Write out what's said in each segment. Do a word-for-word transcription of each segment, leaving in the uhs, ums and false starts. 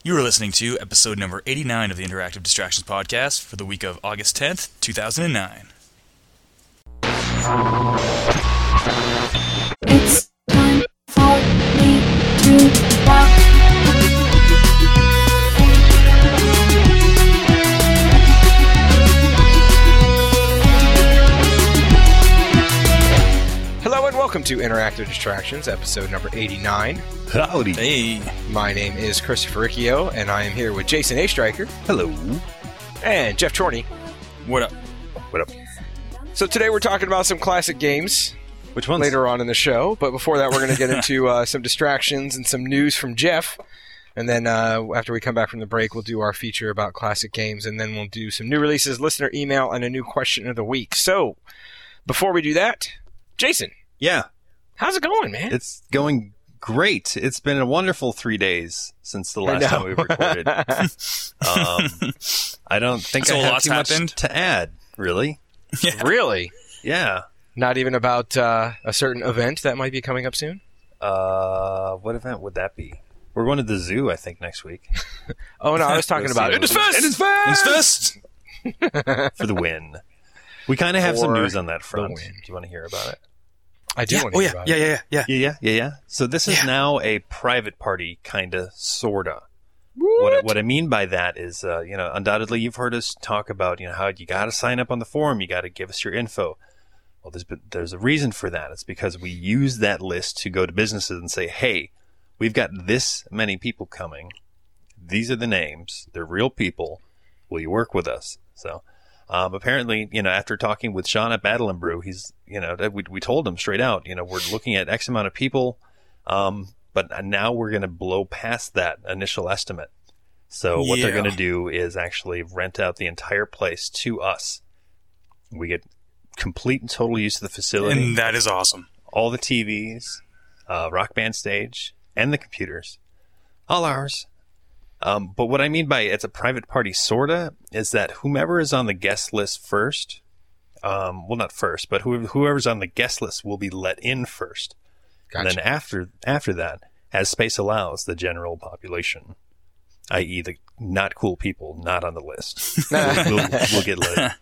You are listening to episode number eighty-nine of the Interactive Distractions podcast for the week of August tenth, two thousand nine. It's time for me to walk. Hello and welcome to Interactive Distractions, episode number eighty-nine. Howdy. Hey. My name is Christopher Riccio, and I am here with Jason A. Stryker. Hello. And Jeff Chorney. What up? What up? So today we're talking about some classic games. Which ones? Later on in the show, but before that we're going to get into uh, some distractions and some news from Jeff. And then uh, after we come back from the break, we'll do our feature about classic games, and then we'll do some new releases, listener email, and a new question of the week. So before we do that, Jason. Yeah. How's it going, man? It's going great. It's been a wonderful three days since the last time we recorded. um, I don't think So I a have lot's too much happened? to add, really. Yeah. Really? Yeah. Not even about uh, a certain event that might be coming up soon? Uh, what event would that be? We're going to the zoo, I think, next week. Oh, no, I was talking Let's about see Indus what- Fest! Indus Fest! Indus Fest! For the win. We kind of have some For news on that front. the win. Do you want to hear about it? I do Yeah. want to Oh, hear yeah. about Yeah, it. yeah, yeah, yeah. Yeah, yeah, yeah, yeah. So this is Yeah. now a private party, kind of, sorta. What I, what I mean by that is, uh, you know, undoubtedly you've heard us talk about, you know, how you got to sign up on the forum, you got to give us your info. Well, there's been, there's a reason for that. It's because we use that list to go to businesses and say, hey, we've got this many people coming. These are the names. They're real people. Will you work with us? So um, apparently, you know, after talking with Sean at Battle and Brew, he's, you know, we we told him straight out, you know, we're looking at X amount of people, um, but now we're going to blow past that initial estimate. So what they're Yeah. going to do is actually rent out the entire place to us. We get complete and total use of the facility, And that is awesome. all the T Vs, uh, Rock Band stage, and the computers. All ours. Um, but what I mean by it's a private party, sorta, is that whomever is on the guest list first, um, well, not first, but whoever, whoever's on the guest list will be let in first. Gotcha. And then after after that, as space allows, the general population, that is the not cool people not on the list, will, will, will get let in.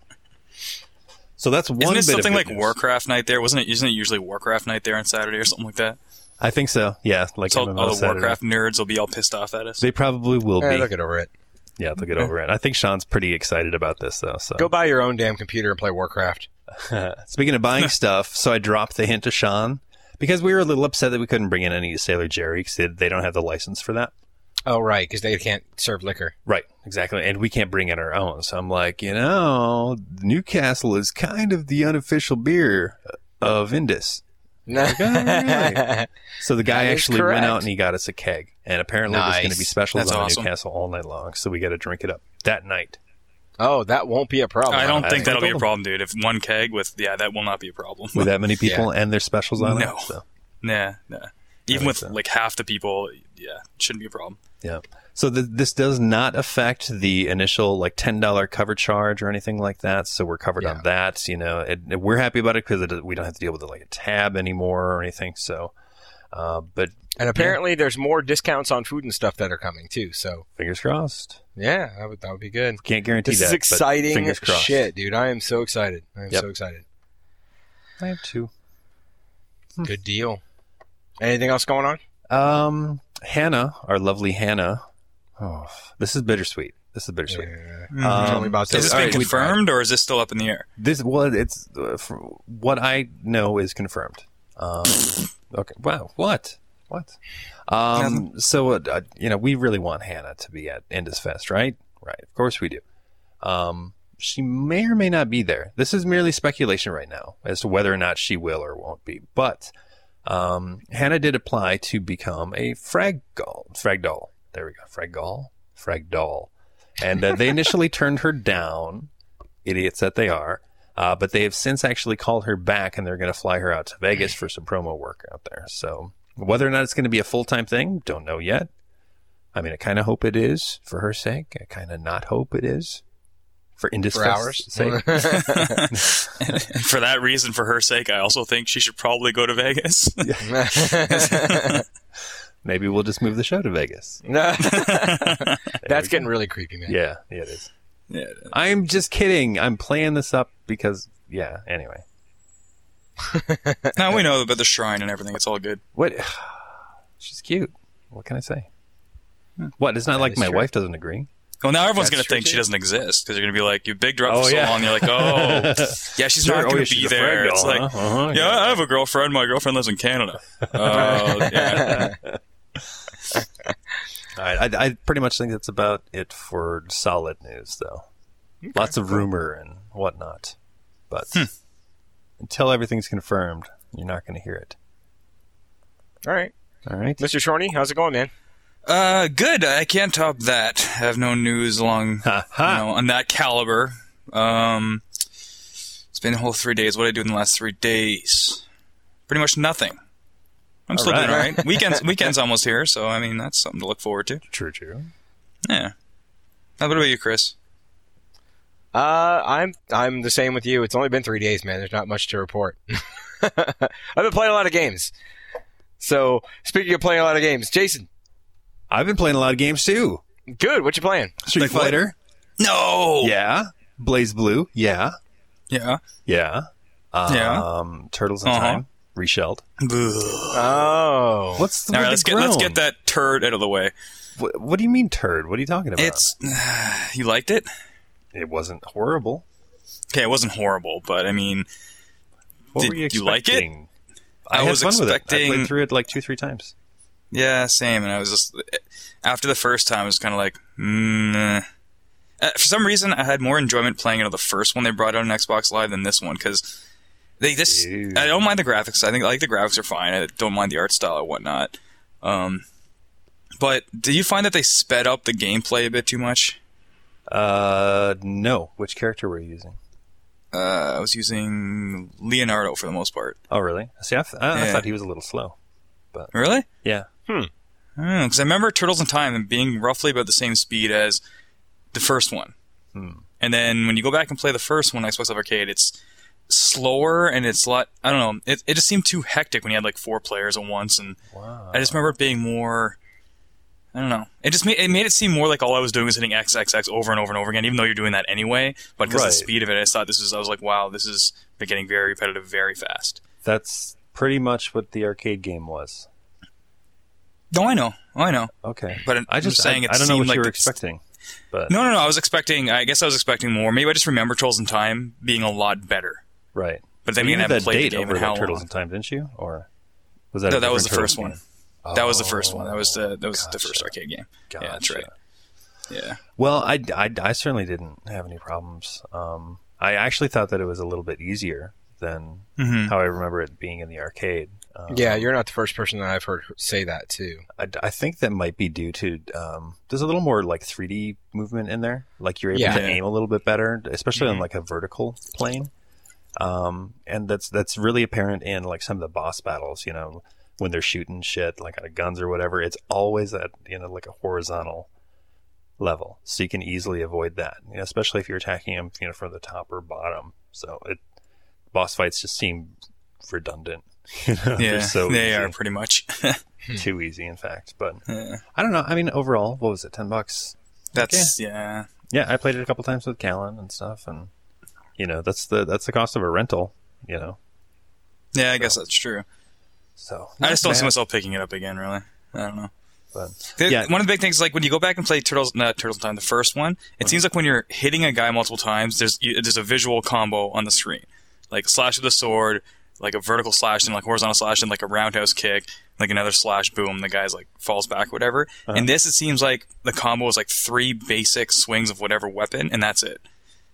So that's one Isn't it bit something of like good news. Warcraft Night there? Wasn't it? Isn't it usually Warcraft Night there on Saturday or something like that? I think so. Yeah, like So M M O all the Saturday. Warcraft nerds will be all pissed off at us. They probably will Eh, be. they'll get over it. Yeah, they'll get over it. I think Sean's pretty excited about this, though. So, Go buy your own damn computer and play Warcraft. speaking of buying stuff, so I dropped the hint to Sean because we were a little upset that we couldn't bring in any Sailor Jerry because they, they don't have the license for that. Oh, right, because they can't serve liquor. Right, exactly, and we can't bring in our own. So I'm like, you know, Newcastle is kind of the unofficial beer of Indus. Right. So the guy That is actually correct. went out and he got us a keg, and apparently there's going Nice. to be specials That's on awesome. Newcastle all night long. So we got to drink it up that night. Oh, that won't be a problem. I don't I think think that'll I be a told problem, dude. If one keg with, yeah, that will not be a problem. With that many people and their specials on No. it. So. Nah, nah. Even think with so. like half the people, yeah, it shouldn't be a problem. Yeah. So th- this does not affect the initial like ten dollars cover charge or anything like that. So we're covered Yeah. on that. You know, it, it- we're happy about it because it, we don't have to deal with like a tab anymore or anything. So, uh, but And apparently there's more discounts on food and stuff that are coming, too. So, fingers crossed. yeah, that would, that would be good. Can't guarantee This that. is but exciting fingers crossed. shit, dude. I am so excited. I am Yep. so excited. I have two. Good deal. Anything else going on? Um, Hannah, our lovely Hannah. Oh, this is bittersweet. This is bittersweet. Yeah. Um, Tell me about Has this all been right, we- confirmed, or is this still up in the air? This well, it's uh, for what I know is confirmed. Um, okay. Wow. What? What? Um. So uh, you know, we really want Hannah to be at Indus Fest, right? Right. Of course we do. Um. She may or may not be there. This is merely speculation right now as to whether or not she will or won't be. But um, Hannah did apply to become a fragdoll. Fragdoll. There we go. Fragdoll. Fragdoll. And uh, they initially turned her down. Idiots that they are. Uh, but they have since actually called her back, and they're going to fly her out to Vegas for some promo work out there. So whether or not it's going to be a full-time thing, don't know yet. I mean, I kind of hope it is for her sake. I kind of not hope it is for Indus For Fest's ours? sake. And for that reason, for her sake, I also think she should probably go to Vegas. Maybe we'll just move the show to Vegas. That's getting really creepy, man. Yeah, yeah, it is. Yeah, it is. I'm just kidding. I'm playing this up because, yeah, anyway. Now we know about the shrine and everything. It's all good. What? She's cute. What can I say? What? It's not That like is my true. wife doesn't agree. Well, now everyone's That's going to true, think she too. doesn't exist because you're going to be like, you bigged her up Oh, for so yeah. long. You're like, oh, yeah, she's Sure. not Oh, going yeah, to be she's a there. friend It's doll, like, huh? Uh-huh, yeah, yeah. I have a girlfriend. My girlfriend lives in Canada. Oh, yeah. All right, I, I pretty much think that's about it for solid news, though. Lots of rumor and whatnot. But until everything's confirmed, you're not going to hear it. All right. All right? Mister Shorty, how's it going, man? Uh, good. I can't top that. I have no news along, you Ha-ha. know, on that caliber. Um, it's been a whole three days. What did I do in the last three days? Pretty much nothing. I'm still right. doing all right. Weekends, weekend's almost here, so I mean that's something to look forward to. True, true. Yeah. How about you, Chris? Uh, I'm I'm the same with you. It's only been three days, man. There's not much to report. I've been playing a lot of games. So, speaking of playing a lot of games, Jason, I've been playing a lot of games, too. good. What you playing? Street Like what? Fighter. No. Yeah. Blaze Blue. Yeah. Yeah. Yeah. Um, Yeah. Turtles in Uh-huh. Time. Reshelled. Ugh. Oh, What's the All right, with let's the get let's groan? get that turd out of the way. What, what do you mean turd? What are you talking about? It's you liked it? It wasn't horrible. Okay, it wasn't horrible, but I mean, What Did were you you like it? expecting? I I, had was fun with it. I expecting- played through it like two, three times. yeah, same. And I was just after the first time, I was kind of like, mm, eh. Uh, for some reason, I had more enjoyment playing it on the first one they brought out on Xbox Live than this one because they this. Ew. I don't mind the graphics. I think I like the graphics are fine. I don't mind the art style and whatnot. Um, but do you find that they sped up the gameplay a bit too much? Uh, no. Which character were you using? Uh, I was using Leonardo for the most part. Oh, really? See, I, th- I, I Yeah. thought he was a little slow. Really? Yeah. Because I remember Turtles in Time being roughly about the same speed as the first one. Hmm. And then when you go back and play the first one, Xbox Live Arcade, it's slower and it's a lot. I don't know. It, it just seemed too hectic when you had like four players at once. And Wow. I just remember it being more. I don't know. It just made it made it seem more like all I was doing was hitting X X X over and over and over again, even though you're doing that anyway. But because of Right. the speed of it, I just thought this was. I was like, wow, this is getting very repetitive very fast. That's pretty much what the arcade game was. No, I know. Oh, I know. Okay. But I'm I just just saying I, it I don't know seemed what like you were the- expecting. But No, no, no. I was expecting. I guess I was expecting more. Maybe I just remember Turtles in Time being a lot better. right. But then Well, you again, I had haven't that played date the game over in how the Turtles long. in Time, didn't you? Or was that? No, a that was the different first Turtles one. game? That was the first one. That was the that was the Gotcha. first arcade game. Gotcha. Yeah, that's right. Yeah. Well, I, I, I certainly didn't have any problems. Um, I actually thought that it was a little bit easier than Mhm. how I remember it being in the arcade. Um, yeah. You're not the first person that I've heard say that too. I, I think that might be due to um, there's a little more like three D movement in there. Like you're able Yeah. to aim a little bit better, especially on Mhm. like a vertical plane. Um, and that's that's really apparent in like some of the boss battles. You know, when they're shooting shit like out of guns or whatever, it's always at you know like a horizontal level, so you can easily avoid that. You know, especially if you're attacking them, you know, from the top or bottom. So it boss fights just seem redundant. You know, Yeah, they're so they easy. are pretty much. Too easy, in fact. But Yeah. I don't know. I mean, overall, what was it? Ten bucks. That's yeah. Yeah, I played it a couple times with Callan and stuff, and you know, that's the that's the cost of a rental. You know, Yeah, I guess that's true. so I just don't not see bad, myself picking it up again. Really, I don't know. But The- Yeah. One of the big things is like when you go back and play Turtles, not Turtles in Time, the first one, it seems like when you're hitting a guy multiple times, there's you, there's a visual combo on the screen, like a slash with a sword, like a vertical slash and like horizontal slash and like a roundhouse kick, like another slash, boom, the guy's like falls back, whatever. Uh-huh. In this, it seems like the combo is like three basic swings of whatever weapon, and that's it.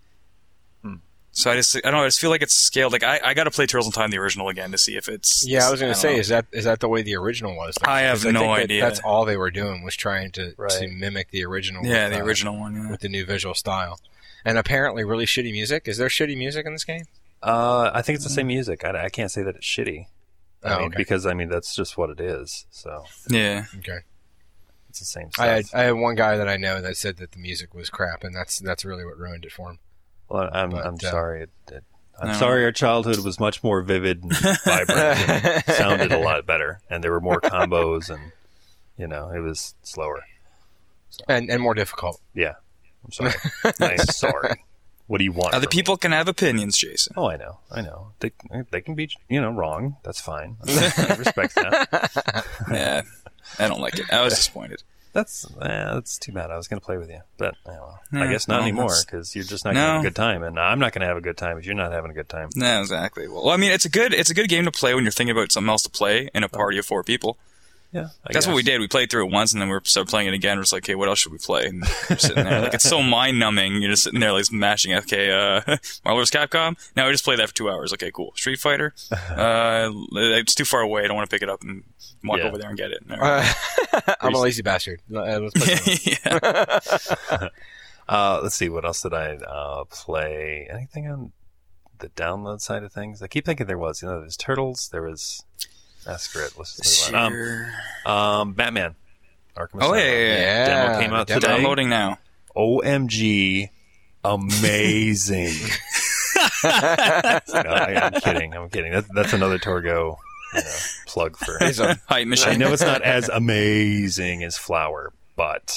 Hmm. So I just, I don't know, I just feel like it's scaled. Like I, I got to play Turtles in Time the original again to see if it's. Yeah, I was going don't to say, know. is that is that the way the original was? I have 'Cause no think that idea. That's all they were doing was trying to, Right. to mimic the original. Yeah, with, the uh, original one. Yeah. with the new visual style, and apparently really shitty music. Is there shitty music in this game? uh, I think it's the same music. I, I can't say that it's shitty. I Oh, mean, okay. because I mean that's just what it is. So Yeah. Okay. it's the same stuff. I had, I had one guy that I know that said that the music was crap, and that's that's really what ruined it for him. well, I'm but, I'm uh, sorry. It, it, I'm No. sorry. Our childhood was much more vivid and vibrant. and sounded a lot better, and there were more combos and You know, it was slower. and and more difficult. Yeah. I'm sorry. I'm sorry. What do you want? Other from me? people can have opinions, Jason. Oh, I know. I know. They they can be, you know, wrong. That's fine. I respect that. Yeah, I don't like it. I was disappointed. That's eh, that's too bad. I was going to play with you, but oh, well, Yeah, I guess not well, anymore that's- because you're just not going to No. have a good time, and I'm not going to have a good time if you're not having a good time. No, exactly. Well, I mean, it's a good it's a good game to play when you're thinking about something else to play in a party of four people. Yeah, I That's what we guess. did. We played through it once, and then we started playing it again. We're just like, okay, what else should we play? And we're sitting there, like, it's so mind numbing. You're just sitting there, like, mashing. Okay, uh, Marvel versus. Capcom. Now we just played that for two hours. Okay, cool. Street Fighter. Uh, it's too far away. I don't want to pick it up and walk Yeah. over there and get it. No. Uh, I'm a lazy bastard. Uh, let's play some. yeah. Uh, let's see. What else did I uh, play? Anything on the download side of things? I keep thinking there was. You know, there's Turtles. There was. Ah, screw it. Let's just move on. Sure. Um, um, Batman. Arkham Oh, Asylum. yeah, yeah, yeah. Demo came out demo. today. Downloading now. O M G. Amazing. no, I, I'm kidding. I'm kidding. That's, that's another Torgo you know, plug for. It's a- Hype I machine. know it's not as amazing as Flower, but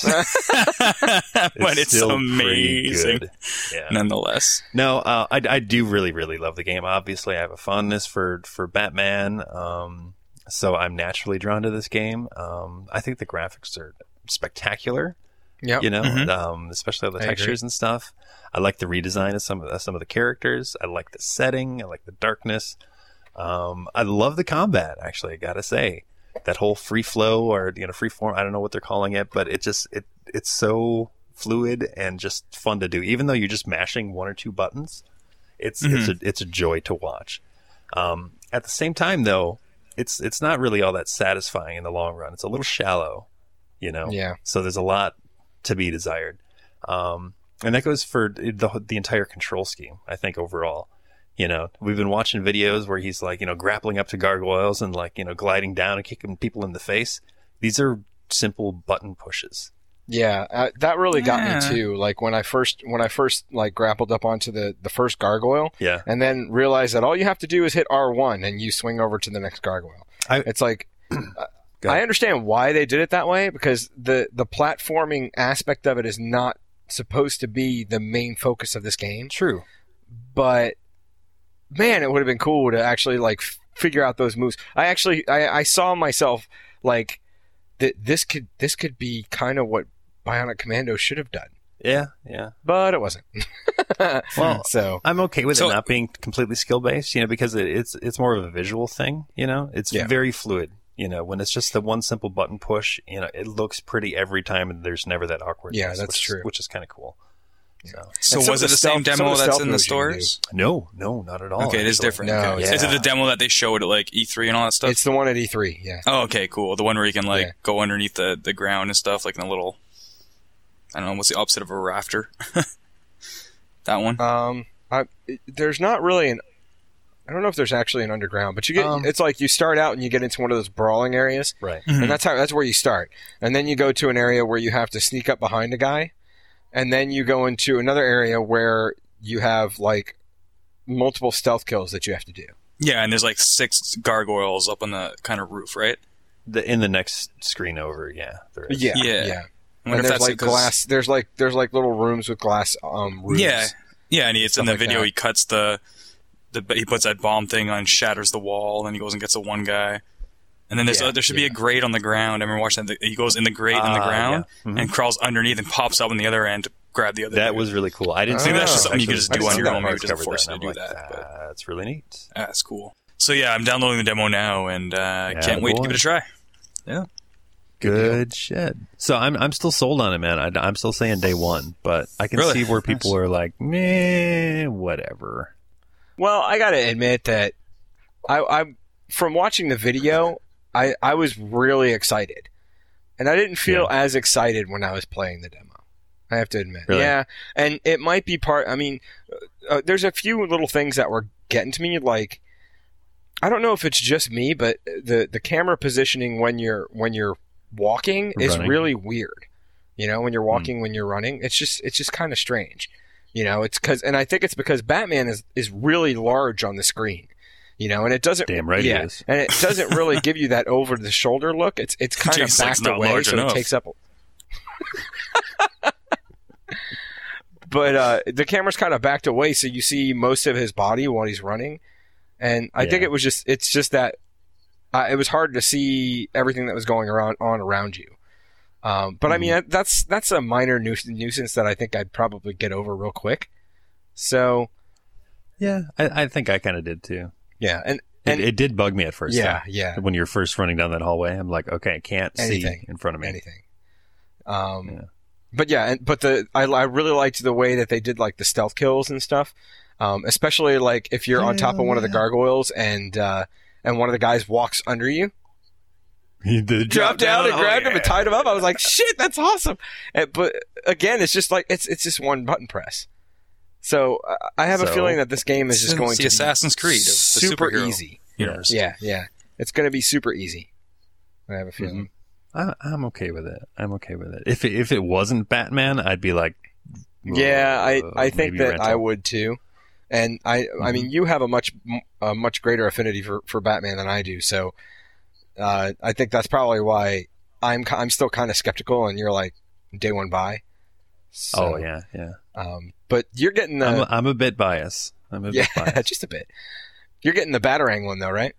but it's still pretty amazing. good. Yeah. Nonetheless. No, uh, I, I do really, really love the game. Obviously, I have a fondness for, for Batman, um, so I'm naturally drawn to this game. Um, I think the graphics are spectacular. Yep. You know, Mhm. um, especially all the I agree. textures and stuff. I like the redesign of some of the, some of the characters. I like the setting. I like the darkness. Um, I love the combat. Actually, I gotta say, that whole free flow or you know free form. I don't know what they're calling it, but it just it it's so fluid and just fun to do. Even though you're just mashing one or two buttons, it's it's a it's a joy to watch. Um, at the same time, though, it's it's not really all that satisfying in the long run. It's a little shallow, you know. Yeah. So there's a lot to be desired, um, and that goes for the the entire control scheme. I think overall, you know, we've been watching videos where he's like, you know, grappling up to gargoyles and like, you know, gliding down and kicking people in the face. These are simple button pushes. Yeah, uh, that really got Yeah. me too. Like when I first when I first like grappled up onto the the first gargoyle, Yeah. and then realized that all you have to do is hit R one and you swing over to the next gargoyle. I- it's like Go I ahead. understand why they did it that way because the the platforming aspect of it is not supposed to be the main focus of this game. True. But man, it would have been cool to actually like f- figure out those moves. I actually I, I saw myself like that this could this could be kind of what Bionic Commando should have done, Yeah. Yeah. but it wasn't. Well, so I'm okay with So- it not being completely skill based, you know, because it, it's it's more of a visual thing, you know. It's Yeah. very fluid, you know. When it's just the one simple button push, you know, it looks pretty every time, and there's never that awkwardness. Yeah, that's which true. Is, which is kind of cool. So So And some was of it the the same stealth- some demo of the that's stealth in the moves you can do. stores? no, no, not at all. Okay, it is actually. different. No, okay. yeah. Is it the demo that they showed at like E three and all that stuff? it's the one at E three. Yeah. Oh, okay, cool. The one where you can like Yeah. go underneath the, the ground and stuff, like in a little. I don't know what's the opposite of a rafter. That one. Um, I, it- there's not really an. I don't know if there's actually an underground, but you get. Um, it's like you start out and you get into one of those brawling areas, Right. and that's how that's where you start, and then you go to an area where you have to sneak up behind a guy, and then you go into another area where you have like multiple stealth kills that you have to do. Yeah, and there's like six gargoyles up on the kind of roof, right? The, in the next screen over, yeah, there is. Yeah, Yeah. yeah. I wonder And if there's that's like 'cause- glass. There's like there's like little rooms with glass um roofs. Yeah, yeah, and he, it's in Stuff the like video. that. He cuts the, the, he puts that bomb thing on, shatters the wall, and then he goes and gets the one guy. And then there's Yeah, uh, there should be yeah. a grate on the ground. I remember watching that. He goes in the grate in the Ah, ground yeah. Mhm. and crawls underneath and pops up on the other end to grab the other. That dude. was really cool. I didn't I see think that. that's just something you could Actually, just I do didn't on see your that own. Maybe part. it doesn't covered force that, you to and do I'm that. like, But That's really neat. ah, that's cool. So yeah, I'm downloading the demo now, and uh, Yeah, can't wait to boy. give it a try. Good shit. So I'm I'm still sold on it, man. I, I'm still saying day one, but I can Really? see where people Nice. are like, meh, whatever. Well, I got to admit that I, I, from watching the video, I, I was really excited, and I didn't feel as excited when I was playing the demo. I have to admit, Really? yeah, and it might be part. I mean, uh, there's a few little things that were getting to me. Like, I don't know if it's just me, but the the camera positioning when you're when you're walking is Running. really weird. You know, when you're walking, when you're running, it's just it's just kind of strange. You know, it's because, and I think it's because Batman is, is really large on the screen. You know, and it doesn't. Damn right yeah, it is. and it doesn't really give you that over the shoulder look. It's it's kind Jake's of like, backed "It's not away, large so enough." it takes up. But uh, the camera's kind of backed away, so you see most of his body while he's running, and I Yeah. think it was just it's just that uh, it was hard to see everything that was going around on around you. Um, but I mean Mm-hmm. that's that's a minor nuis- nuisance that I think I'd probably get over real quick. So Yeah, I, I think I kind of did too. yeah, and It, and it did bug me at first. yeah, though. yeah, When you're first running down that hallway, I'm like, okay, I can't Anything. see in front of me. anything. Um, Yeah. But yeah, and, but the I, I really liked the way that they did like the stealth kills and stuff, um, especially like if you're on top of Hell one of the yeah. gargoyles and uh, and one of the guys walks under you, He did dropped down and oh, grabbed him yeah. and tied him up. I was like, shit, that's awesome. And, but again, it's just like it's it's just one button press. So uh, I have a So- feeling that this game is just It's going the to Assassin's be Creed of the super superhero easy. universe. Yeah, yeah, it's going to be super easy. I have a feeling. I, I'm okay with it. I'm okay with it. If it, if it wasn't Batman, I'd be like, Yeah, I, uh, I think maybe that rental. I would too. And I I Mhm. mean you have a much a much greater affinity for, for Batman than I do, so uh, I think that's probably why I'm ki- I'm still kind of skeptical, and you're like day one buy. So, Oh yeah, yeah. Um, but you're getting the I'm a, I'm a bit biased. I'm a yeah bit biased. just a bit. You're getting the Batarang one though, right?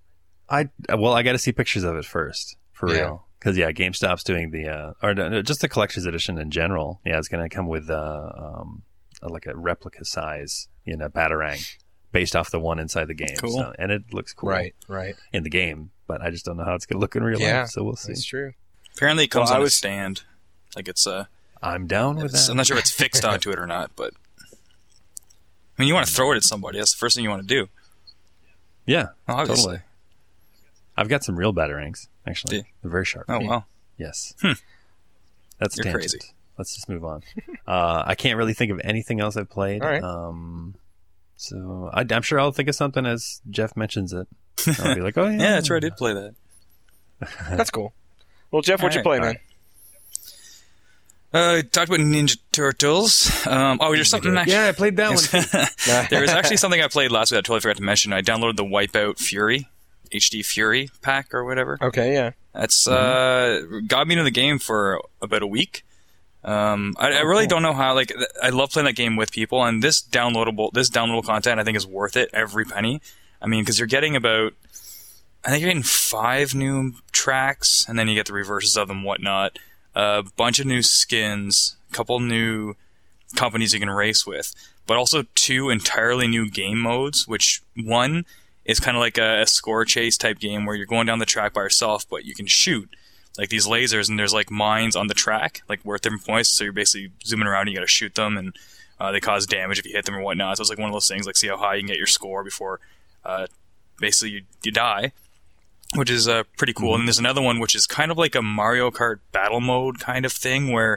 I well, I got to see pictures of it first, for Yeah. real. Because yeah, GameStop's doing the uh, or no, just the collector's edition in general. Yeah, it's going to come with uh, um, a- like a replica size, you know, Batarang, based off the one inside the game. Cool. So, and it looks cool Right, right. in the game, but I just don't know how it's going to look in real Yeah, life. So we'll see. That's true. Apparently, it comes Well, I on was- a stand. Like it's uh, I'm down with it's, that. I'm not sure if it's fixed onto it or not, but I mean, you want to throw it at somebody. That's the first thing you want to do. Yeah, Obviously. totally. I've got some real Batarangs actually. Do They're very sharp. Oh wow. Yes. Hmm. That's You're tangent. crazy. Let's just move on. uh, I can't really think of anything else I've played. All right. Um, so I, I'm sure I'll think of something as Jeff mentions it. I'll be like, oh yeah, Yeah, that's right. I did play that. That's cool. Well, Jeff, what'd you All play, right, man? Uh, talked about Ninja Turtles. Um, oh, there's something. Actually, Yeah, I played that one. there was actually something I played last week. I totally forgot to mention. I downloaded the Wipeout Fury, H D Fury pack or whatever. Okay, yeah. That's uh, got me into the game for about a week. Um, I, I really don't know how. Like, th- I love playing that game with people, and this downloadable, this downloadable content, I think is worth it every penny. I mean, because you're getting about, I think you're getting five new tracks, and then you get the reverses of them, whatnot. A bunch of new skins, a couple new companies you can race with, but also two entirely new game modes. Which one is kind of like a, a score chase type game where you're going down the track by yourself, but you can shoot like these lasers, and there's like mines on the track, like worth different points. So you're basically zooming around, and you got to shoot them, and uh, they cause damage if you hit them or whatnot. So it's like one of those things, like see how high you can get your score before uh, basically you, you die, which is uh, pretty cool. Mm-hmm. And there's another one which is kind of like a Mario Kart battle mode kind of thing where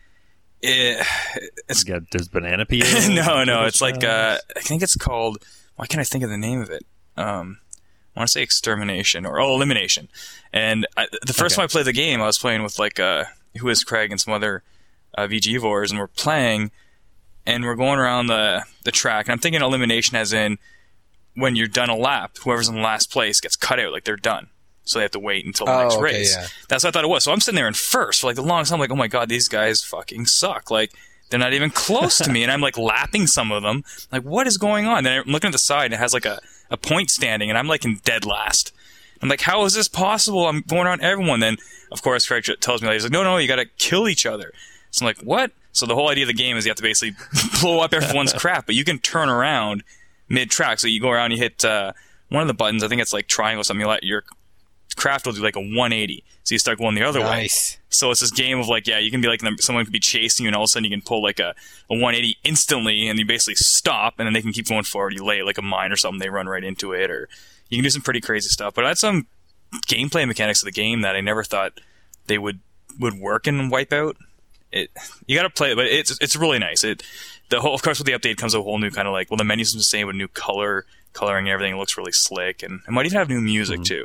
it, it's Yeah, there's banana peel. no, no, it's like uh, I think it's called. Why can't I think of the name of it? Um, I want to say extermination or oh, elimination. And I, the first Okay. time I played the game, I was playing with like uh, who is Craig and some other uh, V G Vors, and we're playing, and we're going around the the track. And I'm thinking elimination as in when you're done a lap, whoever's in last place gets cut out, like they're done. So they have to wait until the Oh, next okay, race. yeah. That's what I thought it was. So I'm sitting there in first for like the longest time. I'm like, oh my god, these guys fucking suck. Like they're not even close to me, and I'm like lapping some of them. Like what is going on? Then I'm looking at the side, and it has like a, a point standing, and I'm like in dead last. I'm like, how is this possible? I'm going around everyone. Then of course Craig tells me, like, he's like, no, no, you got to kill each other. So I'm like, what? So the whole idea of the game is you have to basically blow up everyone's crap, but you can turn around mid track. So you go around, you hit uh, one of the buttons. I think it's like triangle or something. You let your craft will do like a one eighty. So you start going the other way. Nice. So it's this game of like, yeah, you can be like, someone could be chasing you, and all of a sudden you can pull like a, a one eighty instantly, and you basically stop, and then they can keep going forward. You lay like a mine or something, they run right into it, or you can do some pretty crazy stuff. But I had some gameplay mechanics of the game that I never thought they would would work in Wipeout. It you got to play it, but it's it's really nice. It the whole, of course, with the update comes a whole new kind of like, well, the menu's the same with new color coloring and everything. It looks really slick, and it might even have new music too.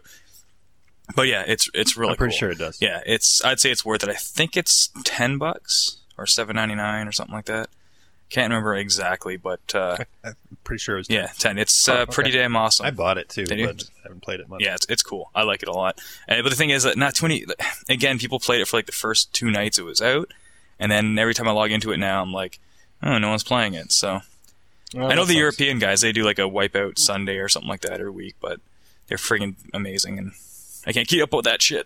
But yeah, it's it's really I'm pretty cool. sure it does. Yeah, it's I'd say it's worth it. I think it's ten bucks or seven ninety nine or something like that. Can't remember exactly, but uh, I'm pretty sure it was. yeah, ten. It's uh, Oh, okay. pretty damn awesome. I bought it too, Did you? but I haven't played it much. Yeah, it's, it's cool. I like it a lot. Uh, but the thing is that not too many. Again, people played it for like the first two nights it was out, and then every time I log into it now, I'm like, oh, no one's playing it. So Oh, I know that the sucks. European guys, they do like a Wipeout Sunday or something like that every week, but they're friggin' amazing, and I can't keep up with that shit.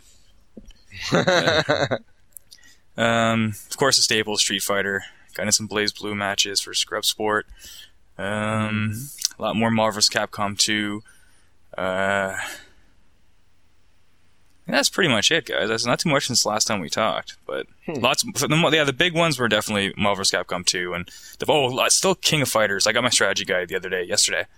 um, of course, the staple Street Fighter. Got in some Blaze Blue matches for Scrub Sport. Um, a lot more Marvel versus. Capcom two. Uh, that's pretty much it, guys. That's not too much since the last time we talked, but lots. For the, yeah, the big ones were definitely Marvel versus. Capcom two, and the, oh, still King of Fighters. I got my strategy guide the other day, yesterday.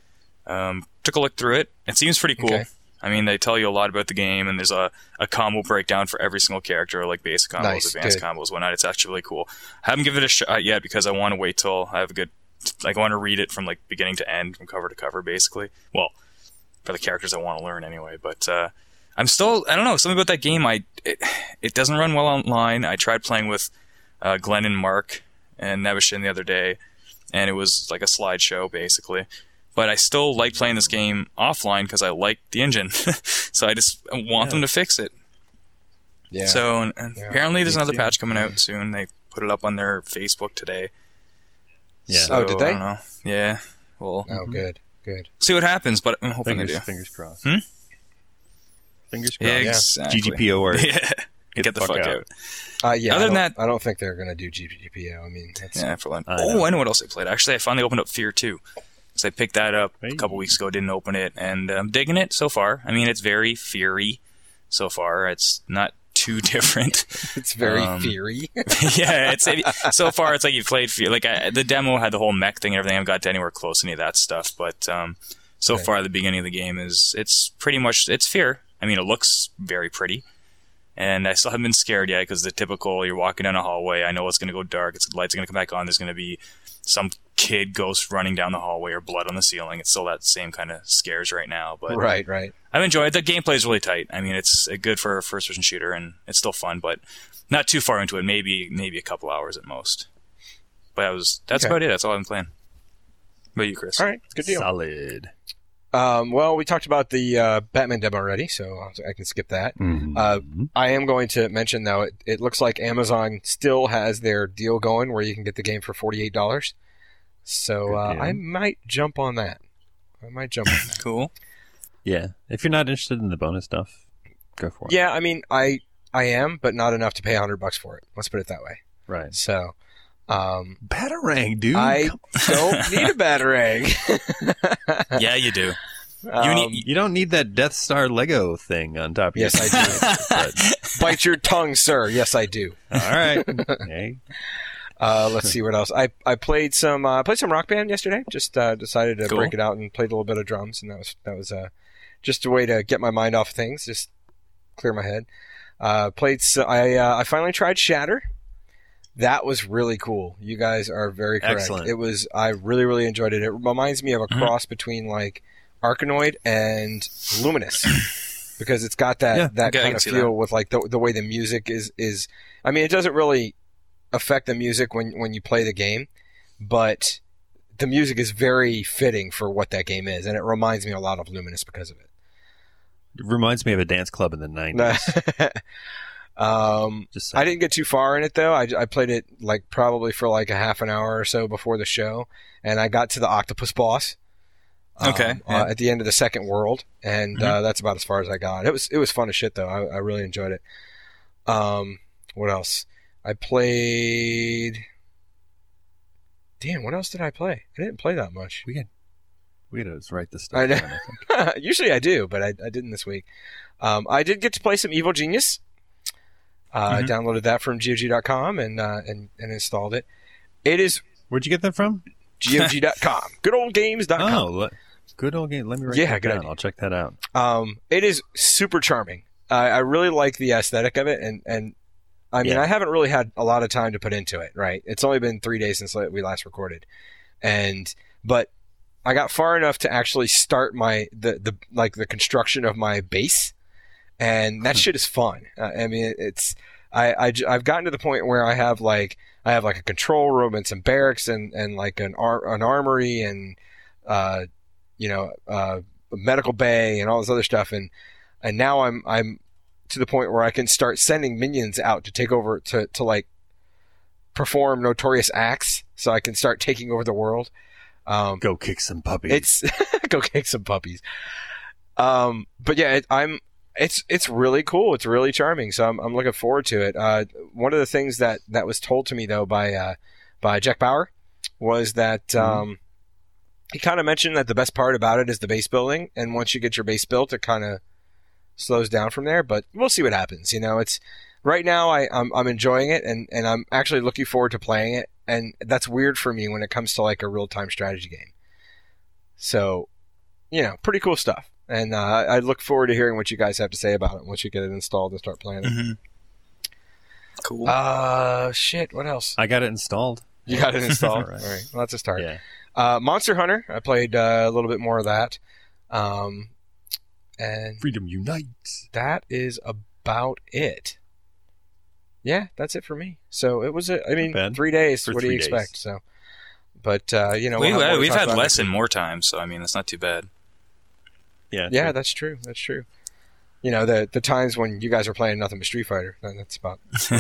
Um, took a look through it. It seems pretty cool. Okay. I mean, they tell you a lot about the game, and there's a, a combo breakdown for every single character, like basic combos, Nice, advanced good. combos, whatnot. It's actually really cool. I haven't given it a shot yet because I want to wait till I have a good, like I want to read it from like beginning to end, from cover to cover, basically. Well, for the characters I want to learn anyway. But uh, I'm still, I don't know, something about that game. I it, it doesn't run well online. I tried playing with uh, Glenn and Mark and Nevishin the other day, and it was like a slideshow basically. But I still like playing this game offline because I like the engine. So I just want Yeah. them to fix it. Yeah. So and, and Yeah. apparently there's Me another too. patch coming out soon. They put it up on their Facebook today. Yeah. So, Oh, did they? I don't know. Yeah. Well, oh, good, good. see what happens, but I'm hoping Fingers, they do. fingers crossed. Hmm? Fingers crossed. Exactly. G G P O or Yeah. Get, the fuck, out. Uh, yeah. Other I than don't- that- I don't think they're gonna do G G P O. I mean, that's, Yeah, for one. I Oh, know. I know what else I played. Actually, I finally opened up Fear two. So I picked that up Hey. a couple weeks ago, didn't open it, and I'm digging it so far. I mean, it's very Feary so far. It's not too different. it's very Um, fiery. Yeah, it's it, so far it's like you've played Fear. Like I, the demo had the whole mech thing and everything. I haven't got to anywhere close to any of that stuff, but um, so Right. far the beginning of the game is it's pretty much it's Fear. I mean, it looks very pretty. And I still haven't been scared yet because the typical, you're walking down a hallway, I know it's going to go dark, it's, the lights are going to come back on, there's going to be some kid ghost running down the hallway or blood on the ceiling. It's still that same kind of scares right now. But right, right. I've enjoyed it. The gameplay is really tight. I mean, it's uh, good for a first-person shooter, and it's still fun, but not too far into it. Maybe maybe a couple hours at most. But that was that's Okay. about it. That's all I'm playing. What about you, Chris? All right, good deal. Solid. Um, well, we talked about the uh, Batman demo already, so I can skip that. Mm-hmm. Uh, I am going to mention, though, it, it looks like Amazon still has their deal going where you can get the game for forty-eight dollars. So Good uh, deal. I might jump on that. I might jump on that. Cool. Yeah. If you're not interested in the bonus stuff, go for it. Yeah, I mean, I I am, but not enough to pay one hundred bucks for it. Let's put it that way. Right. So um, Batarang, dude. I Come- don't need a batarang. Yeah, you do. Um, need- you don't need that Death Star Lego thing on top of Yes, your I do. bite your tongue, sir. Yes, I do. All right. Hey. Uh, let's see what else. I, I played some uh, played some Rock Band yesterday. Just uh, decided to Cool. break it out and played a little bit of drums, and that was that was uh, just a way to get my mind off things, just clear my head. Uh, played. So I uh, I finally tried Shatter. That was really cool. You guys are very correct. Excellent. It was. I really really enjoyed it. It reminds me of a Mhm. cross between like Arkanoid and Luminous. Because it's got that, Yeah, that okay, I kind can of see feel that. with like the the way the music is is. I mean, it doesn't really affect the music when when you play the game, but the music is very fitting for what that game is, and it reminds me a lot of Luminous because of it. It reminds me of a dance club in the nineties. um, Just I saying. didn't get too far in it though. I, I played it like probably for like a half an hour or so before the show, and I got to the octopus boss. um, Okay, yeah. uh, at the end of the second world, and Mhm. uh, that's about as far as I got. It was it was fun as shit though. I, I really enjoyed it. Um, what else? I played. Damn, what else did I play? I didn't play that much. We had we had to write this stuff I know. down, I think. Usually I do, but I, I didn't this week. Um, I did get to play some Evil Genius. Uh, Mhm. I downloaded that from G O G dot com and, uh, and and installed it. It is Where'd you get that from? G O G dot com. good old games dot com. Oh, le- good old game. Let me write Yeah, that good down. idea. I'll check that out. Um, it is super charming. I I really like the aesthetic of it, and, and I mean, Yeah. I haven't really had a lot of time to put into it, right? It's only been three days since we last recorded, and but I got far enough to actually start my the the like the construction of my base, and that shit is fun. Uh, I mean, it's I, I j- I've gotten to the point where I have like I have like a control room and some barracks and, and like an ar- an armory and uh you know uh a medical bay and all this other stuff, and and now I'm I'm to the point where I can start sending minions out to take over to to like perform notorious acts, so I can start taking over the world. Um, Go kick some puppies. it's go kick some puppies. Um, but yeah, it, I'm. It's it's really cool. It's really charming. So I'm I'm looking forward to it. Uh, one of the things that, that was told to me though by uh, by Jack Bauer was that um, mm-hmm. he kind of mentioned that the best part about it is the base building, and once you get your base built, it kind of slows down from there. But we'll see what happens. You know, it's right now I I'm I'm enjoying it, and, and I'm actually looking forward to playing it. And that's weird for me when it comes to like a real time strategy game. So, you know, pretty cool stuff. And uh, I look forward to hearing what you guys have to say about it once you get it installed and start playing it. Mm-hmm. Cool. Uh, shit. What else? I got it installed. You got it installed. Right. All right. Well, that's a start. Yeah. Uh, Monster Hunter. I played uh, a little bit more of that. Um, and Freedom unites. that is about it. Yeah, that's it for me. So it was. A, I mean, bad. three days. For what do three you days. expect? So, but uh, you know, we, we'll have more to we've talk had about less next and week. more time, so I mean, that's not too bad. Yeah. Yeah, true. that's true. That's true. You know, the the times when you guys are playing nothing but Street Fighter, then that's about.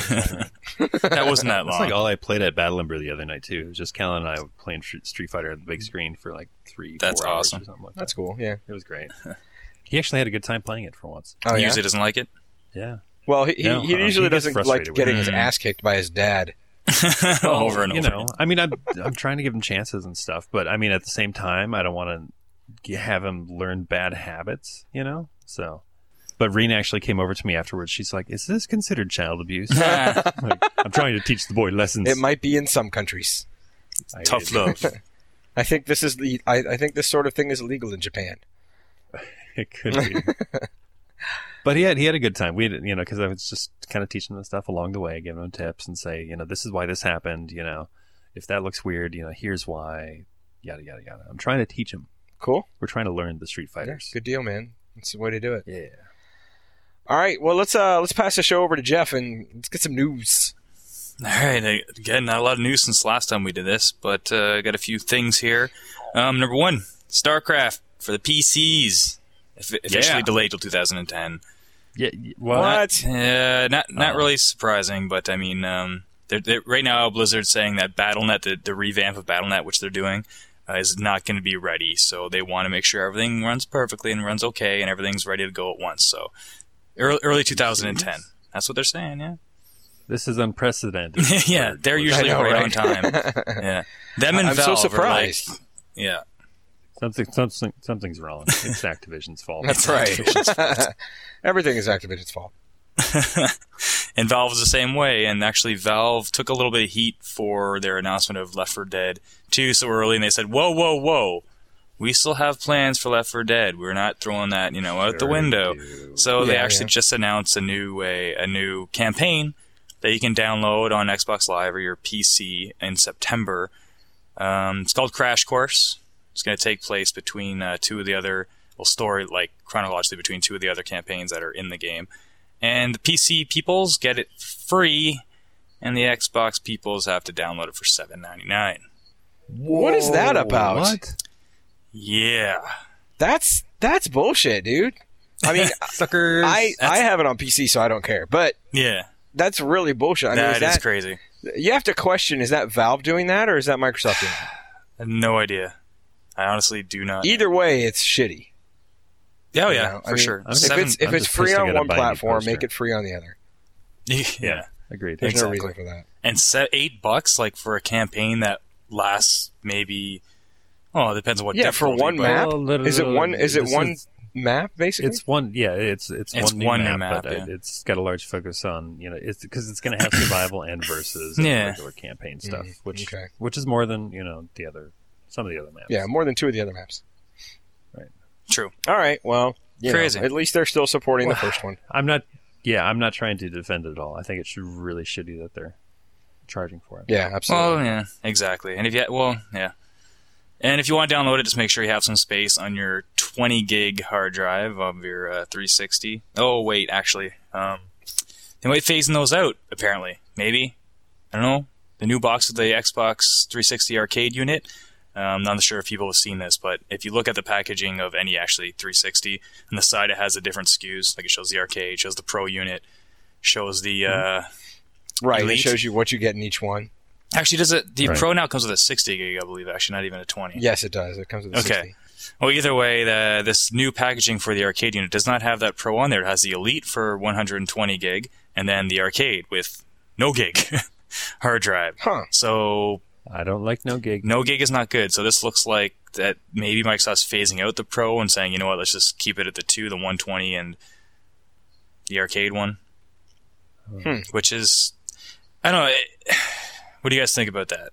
That wasn't that That's long. like all I played at Battle Ember the other night too. It was just Callan and I playing Street Fighter on the big screen for like three. That's four hours awesome. Or something like That's that. cool. Yeah. It was great. He actually had a good time playing it for once. Oh He yeah. usually doesn't like it. Yeah. Well, he, No, he, he uh, usually he gets doesn't like frustrated with getting it. his ass kicked by his dad. over and you over. know, I mean, I'm I'm trying to give him chances and stuff, but I mean, at the same time, I don't want to have him learn bad habits. You know, so. But Rena actually came over to me afterwards. She's like, "Is this considered child abuse?" Like, I'm trying to teach the boy lessons. It might be in some countries. I Tough did. love. I think this is the. I, I think this sort of thing is illegal in Japan. It could be. But he had he had a good time. We had, you know, because I was just kind of teaching him stuff along the way, giving him tips and say, you know, this is why this happened. You know, if that looks weird, you know, here's why. Yada yada yada. I'm trying to teach him. Cool. We're trying to learn the Street Yeah, Fighters. good deal, man. That's the way to do it. Yeah. All right. Well, let's uh let's pass the show over to Jeff and let's get some news. All right, again, not a lot of news since last time we did this, but uh, got a few things here. Um, number one, StarCraft for the P Cs, F- officially Yeah. delayed till two thousand ten. Yeah. y- What? What? Uh, not not Oh. really surprising, but I mean, um, they're, they're, right now Blizzard's saying that BattleNet, the, the revamp of BattleNet, which they're doing, uh, is not going to be ready. So they want to make sure everything runs perfectly and runs okay, and everything's ready to go at once. So early, early two thousand ten. That's what they're saying. Yeah. This is unprecedented. Yeah, they're usually I know, right, right? on time. Yeah, them and I'm so Valve surprised. Are like, yeah, something, something, something's wrong. It's Activision's fault. That's right. Everything is Activision's fault. and Valve is the same way. And actually, Valve took a little bit of heat for their announcement of Left four Dead two so early, and they said, "Whoa, whoa, whoa! We still have plans for Left four Dead. We're not throwing that, you know, out the Sure window." do. So they Yeah, actually yeah. just announced a new way, a new campaign that you can download on Xbox Live or your P C in September. Um, it's called Crash Course. It's going to take place between uh, two of the other, well, story like chronologically between two of the other campaigns that are in the game. And the P C peoples get it free, and the Xbox peoples have to download it for seven ninety-nine. What is that about? What? Yeah. That's that's bullshit, dude. I mean, Suckers. I I That's- have it on P C, so I don't care. But Yeah. that's really bullshit. I mean, That is is that, crazy. you have to question: is that Valve doing that, or is that Microsoft doing that? I have no idea. I honestly do not. Either way, it's shitty. Oh, you yeah, know? for I mean, sure. I'm If Seven- it's if I'm it's just free pissed I on gotta one buy a new platform, poster. make it free on the other. yeah. Yeah. Agreed. There's Exactly. no reason for that. And set eight bucks like for a campaign that lasts maybe. Oh, it depends on what. Yeah, for difficulty, one but- map. Well, no, no, Is it no, one? Is it this one is- map basically? It's one, yeah. It's it's, It's one new one map, new map, but it, yeah. it's got a large focus on you know it's because it's going to have survival and versus and Yeah. regular campaign stuff, Mm, which okay. which is more than you know the other some of the other maps. yeah, more than two of the other maps. True. All right, well, you know, Crazy. at least they're still supporting the first one. I'm not. Yeah, I'm not trying to defend it at all. I think it's really shitty that they're charging for it. Yeah, absolutely. Well, yeah, exactly. And if you, well, yeah. And if you want to download it, just make sure you have some space on your twenty gig hard drive of your uh, three sixty. Oh, wait, actually, um, They might phasing those out, apparently. Maybe. I don't know. The new box with the Xbox three sixty arcade unit. Uh, I'm not sure if people have seen this, but if you look at the packaging of any actually three sixty, on the side it has the different S K Us. Like it shows the arcade, shows the Pro unit, shows the uh, Right, Elite. it shows you what you get in each one. Actually, does it? The Right. Pro now comes with a sixty gig, I believe. Actually, not even a twenty. Yes, it does. It comes with a Okay. sixty. Well, either way, the, this new packaging for the arcade unit does not have that Pro on there. It has the Elite for one hundred twenty gig, and then the arcade with no gig hard drive. Huh. So I don't like no gig. no gig is not good. So this looks like that maybe Microsoft's phasing out the Pro and saying, you know what, let's just keep it at the two, the one twenty, and the arcade one. Hmm. Which is, I don't know. It, what do you guys think about that?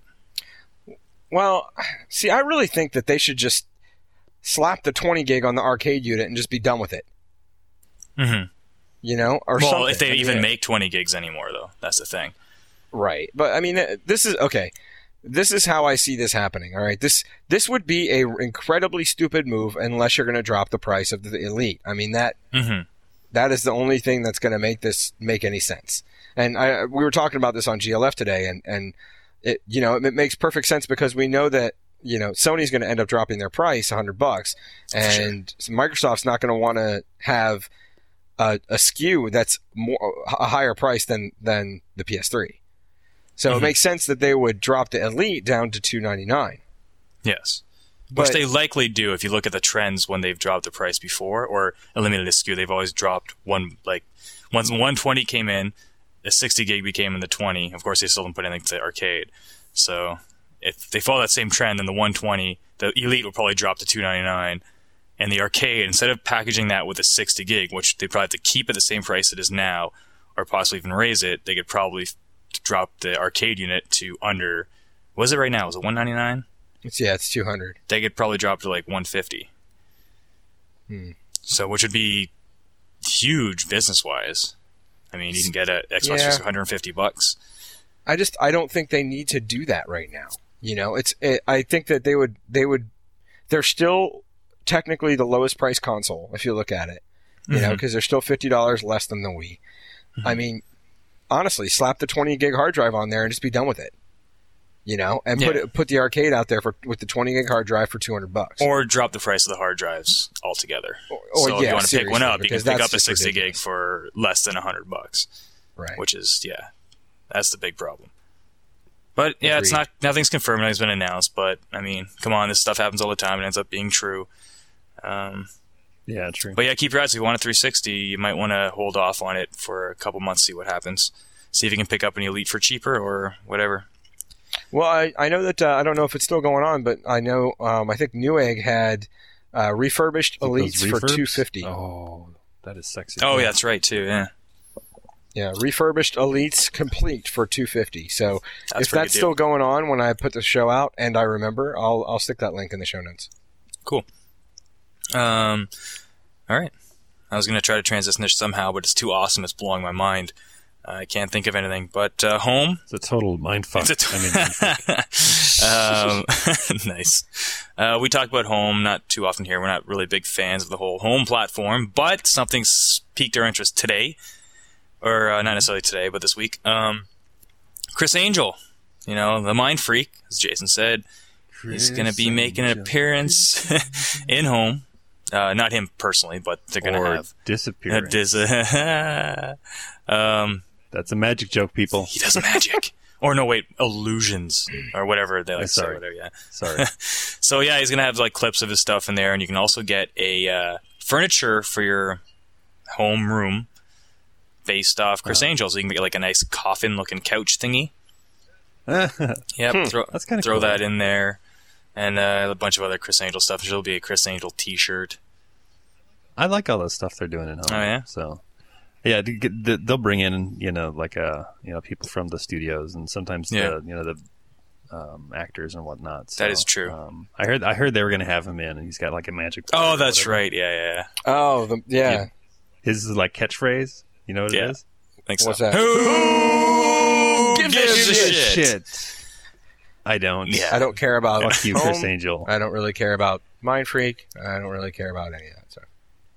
Well, see, I really think that they should just slap the twenty gig on the arcade unit and just be done with it. Mm-hmm. You know, or Well, something. if they I mean, even make twenty gigs anymore, though, that's the thing. right. But I mean, uh, this is okay. This is how I see this happening. All right, this this would be a incredibly stupid move unless you're going to drop the price of the Elite. I mean that Mm-hmm. that is the only thing that's going to make this make any sense. And I, we were talking about this on G L F today, and and it you know it makes perfect sense because we know that you know Sony's going to end up dropping their price a hundred bucks, and Microsoft's not going to want to have a, a S K U that's more a higher price than than the P S three. So Mhm. it makes sense that they would drop the Elite down to two ninety-nine. Yes. But Which they likely do if you look at the trends when they've dropped the price before or eliminated a S K U. They've always dropped one, like, once one twenty came in, the sixty gig became in the twenty. Of course, they still didn't put anything to the arcade. So if they follow that same trend, then the one twenty, the Elite will probably drop to two ninety-nine. And the arcade, instead of packaging that with a sixty gig, which they probably have to keep at the same price it is now, or possibly even raise it, they could probably f- drop the arcade unit to under, what is it right now? Is it one ninety-nine? it's, yeah, it's two hundred. They could probably drop to like one fifty. Hmm. So, which would be huge business wise. I mean, you can get a Xbox Yeah. for one hundred fifty bucks. I just I don't think they need to do that right now. You know, it's it, I think that they would they would they're still technically the lowest price console if you look at it. You know, Mhm. because they're still fifty dollars less than the Wii. I mean, honestly, slap the twenty gig hard drive on there and just be done with it. You know, and put Yeah. it, put the arcade out there for with the twenty gig hard drive for two hundred bucks. Or drop the price of the hard drives altogether. Or- or, so if yeah, you want to pick one seriously, up, you can because pick that's up a just sixty gig ridiculous. for less than one hundred bucks, Right. which is, yeah, that's the big problem. But yeah, it's Agreed. not, nothing's confirmed, nothing's been announced, but I mean, come on, this stuff happens all the time and ends up being true. Um, Yeah, true. But yeah, keep your eyes. If you want a three sixty, you might want to hold off on it for a couple months, see what happens. See if you can pick up an Elite for cheaper or whatever. Well, I, I know that uh, I don't know if it's still going on, but I know um, I think Newegg had uh, refurbished Those Elites for refurbs? two fifty. Oh, that is sexy. Oh, yeah, that's right, too, yeah. Yeah, refurbished Elites complete for two fifty. So That's if pretty that's good still deal. going on when I put the show out and I remember, I'll I'll stick that link in the show notes. Cool. Um, all right. I was going to try to transition this somehow, but it's too awesome. It's blowing my mind. I can't think of anything. But uh, home. It's a total mindfuck. It's a t- I mean, mindfuck. um, nice. Uh, we talk about home not too often here. We're not really big fans of the whole home platform, but something's piqued our interest today. Or uh, not necessarily today, but this week. Um, Chris Angel, you know, the mind freak, as Jason said, he's going to be making an appearance in home. Uh, not him personally, but they're going to Or have disappearing. a dis- um, That's a magic joke, people. he does magic. Or no, wait, illusions or whatever they like to say. Sorry. Whatever, yeah. Sorry. So yeah, he's gonna have like clips of his stuff in there, and you can also get a uh, furniture for your home room based off Chris Angel. So you can get like a nice coffin-looking couch thingy. Yep, throw, That's kinda throw cool. that in there, and uh, a bunch of other Chris Angel stuff. There'll be a Chris Angel T-shirt. I like all the stuff they're doing at home. Oh, yeah? So, yeah, to get- the- they'll bring in you know like uh you know people from the studios and sometimes Yeah. the you know the um, actors and whatnot. So, That is true. Um, I heard I heard they were going to have him in, and he's got like a magic. Oh, wand or that's whatever. right. Yeah, yeah, yeah. Oh, the, yeah. Yeah. His like catchphrase. You know what Yeah. it is? I think so. What's that? Who Gives gives a a shit? shit? I don't. Yeah. I don't care about Fuck you, Chris home. Angel. I don't really care about Mind Freak. I don't really care about any of that. So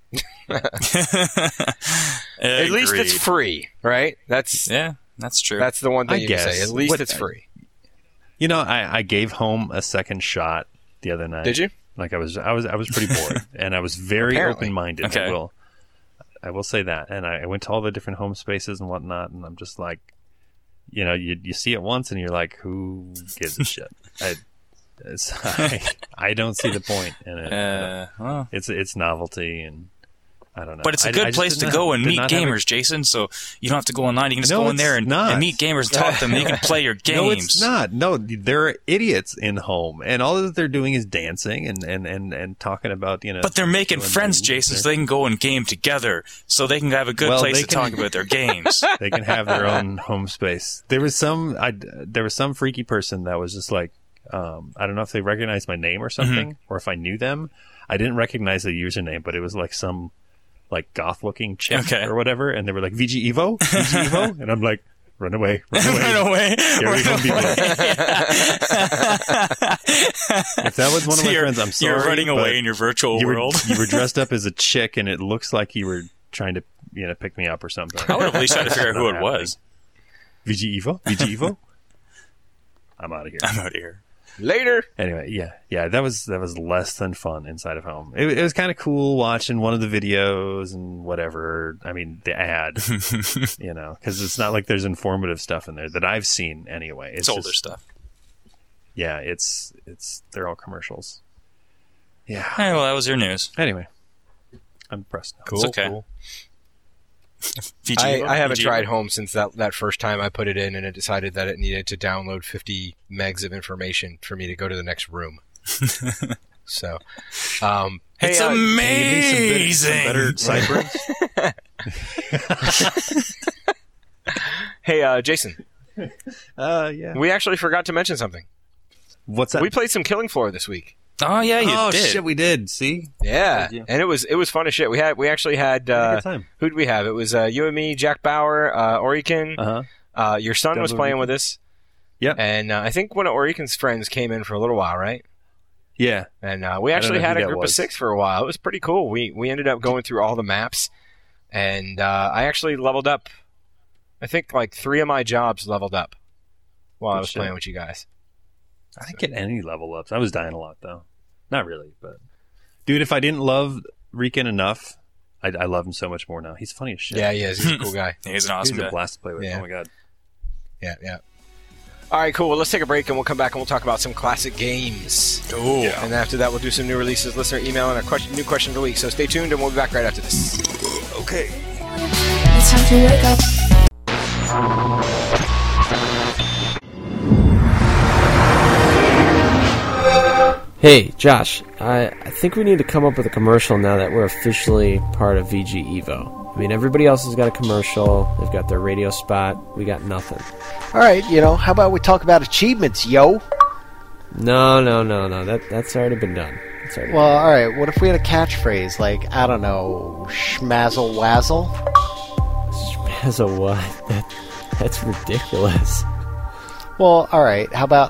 At least it's free, right? That's yeah, that's true. That's the one thing I you guess. can say. At least What- it's free. You know, I, I gave Home a second shot the other night. Did you? Like I was, I was, I was pretty bored, and I was very Apparently. open-minded. Okay. I will, I will say that. And I, I went to all the different home spaces and whatnot, and I'm just like, you know, you you see it once, and you're like, who gives a shit? I, it's, I, I don't see the point in it. Uh, well. It's it's novelty, and I don't know. But it's a I- good I just place did to not- go and did meet not have a- gamers, Jason. So you don't have to go online. You can just No, go in there it's and, not. and meet gamers, talk to them. You can play your games. No, it's not. No, there are idiots in Home, and all that they're doing is dancing and, and, and, and talking about, you know. But they're making doing friends, things. Jason, so they can go and game together. So they can have a good Well, place they to can- talk about their games. They can have their own home space. There was some, I, there was some freaky person that was just like, um, I don't know if they recognized my name or something, Mm-hmm. or if I knew them. I didn't recognize the username, but it was like some, like goth-looking chick Okay. or whatever, and they were like, V G Evo, V G Evo, and I'm like, run away, run away. Run away. Gary Home Depot. If that was one of So my you're, friends, I'm sorry. You're running but away in your virtual you were, world. you were dressed up as a chick, and it looks like you were trying to, you know, pick me up or something. I would have at least tried to figure out who it Not was. V G Evo? V G Evo? I'm out of here. I'm out of here. Later. Anyway, yeah, yeah, that was that was less than fun inside of Home. It, it was kind of cool watching one of the videos and whatever. I mean, the ad, you know, because it's not like there's informative stuff in there that I've seen anyway. It's, It's, older just- stuff. Yeah, it's it's they're all commercials. Yeah. Hey, well, that was your news. Anyway, I'm impressed now. Cool. okay. cool. V G I, Evo? I haven't V G Evo? tried Home since that, that first time I put it in, and it decided that it needed to download fifty megs of information for me to go to the next room. So, um, hey, It's uh, amazing. Better Cypress. hey, uh, Jason, Uh, yeah. we actually forgot to mention something. What's that? We played some Killing Floor this week. Oh yeah, you oh did. shit, we did. See, Yeah, Did you? and it was it was fun as shit. We had we actually had Had a uh, good time. who did we have? It was uh, you and me, Jack Bauer, uh, Orican. Uh huh. Uh, your son was Double playing Orican. with us. Yep. And uh, I think one of Orican's friends came in for a little while, right? Yeah. And uh, we I don't actually know had who a that group of was. six for a while. It was pretty cool. We we ended up going through all the maps, and uh, I actually leveled up. I think like three of my jobs leveled up while I Good was shit. playing with you guys. I didn't get any level ups. I was dying a lot though. Not really, but dude, if I didn't love Rican enough, I, I love him so much more now. He's funny as shit. Yeah, he is. He's a cool guy. Yeah, he's an awesome He's a guy. blast to play with. Yeah. Oh my god. Yeah, yeah. All right, cool. Well, let's take a break and we'll come back and we'll talk about some classic games. Cool. And then after that, we'll do some new releases, listener email, and a question, new question of the week. So stay tuned, and we'll be back right after this. Okay. It's time to wake up. Hey, Josh, I, I think we need to come up with a commercial now that we're officially part of V G Evo. I mean, everybody else has got a commercial. They've got their radio spot. We got nothing. All right, you know, how about we talk about achievements, yo? No, no, no, no. That That's already been done. That's already Well, all right, what if we had a catchphrase like, I don't know, schmazzle wazzle? been done. As a what? That, that's ridiculous. Well, all right, how about,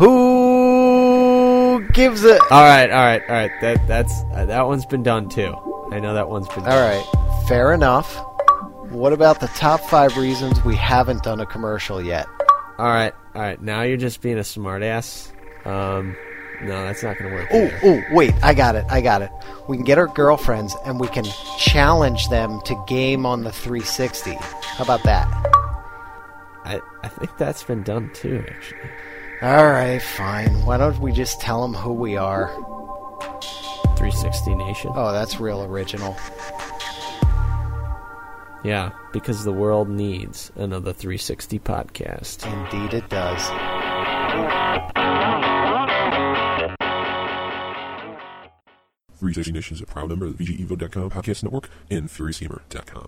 who gives a... All right, all right, all right. That that's uh, that one's been done too. I know that one's been done. All right, fair enough. What about the top five reasons we haven't done a commercial yet? All right, all right. Now you're just being a smartass. Um, no, that's not going to work. Oh, either. oh, wait, I got it, I got it. We can get our girlfriends and we can challenge them to game on the three sixty. How about that? I I think that's been done too, actually. All right, fine. Why don't we just tell them who we are? three sixty Nation. Oh, that's real original. Yeah, because the world needs another three sixty podcast. Indeed it does. three sixty Nation is a proud member of the V G Evo dot com podcast network and Furious Gamer dot com.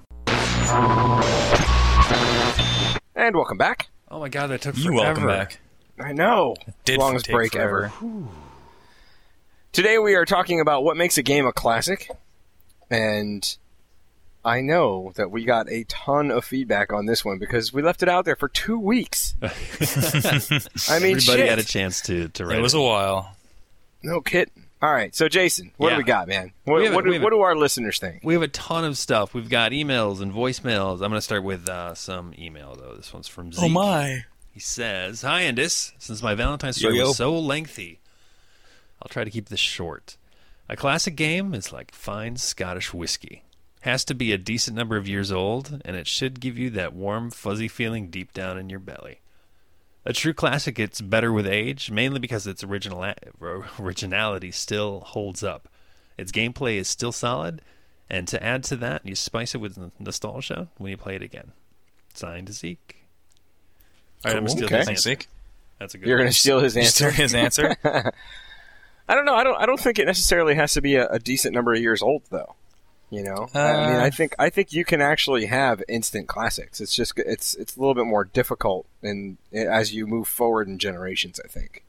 And welcome back. Oh my god, that took You forever. welcome back. I know. Did Longest take break forever. ever. Today we are talking about what makes a game a classic, and I know that we got a ton of feedback on this one because we left it out there for two weeks. I mean, Everybody shit. had a chance to to write It was a while. No kidding. All right, so Jason, what Yeah. do we got, man? What, We have a- what, we do, have a- what do our listeners think? We have a ton of stuff. We've got emails and voicemails. I'm going to start with uh, some email, though. This one's from Zeke. Oh my! He says, "Hi, Andis. Since my Valentine's story Yo, yo. was so lengthy, I'll try to keep this short. A classic game is like fine Scottish whiskey. Has to be a decent number of years old, and it should give you that warm, fuzzy feeling deep down in your belly. A true classic gets better with age, mainly because its original originality still holds up. Its gameplay is still solid, and to add to that, you spice it with nostalgia when you play it again. Signed, Zeke." All right, I'm Cool. stealing Okay. his Thanks, answer. Zeke. That's a good You're one. going to steal his answer? His answer. I don't know. I don't. I don't think it necessarily has to be a, a decent number of years old, though. You know, I I mean, Uh. I think I think you can actually have instant classics. It's just it's it's a little bit more difficult in as you move forward in generations. I think.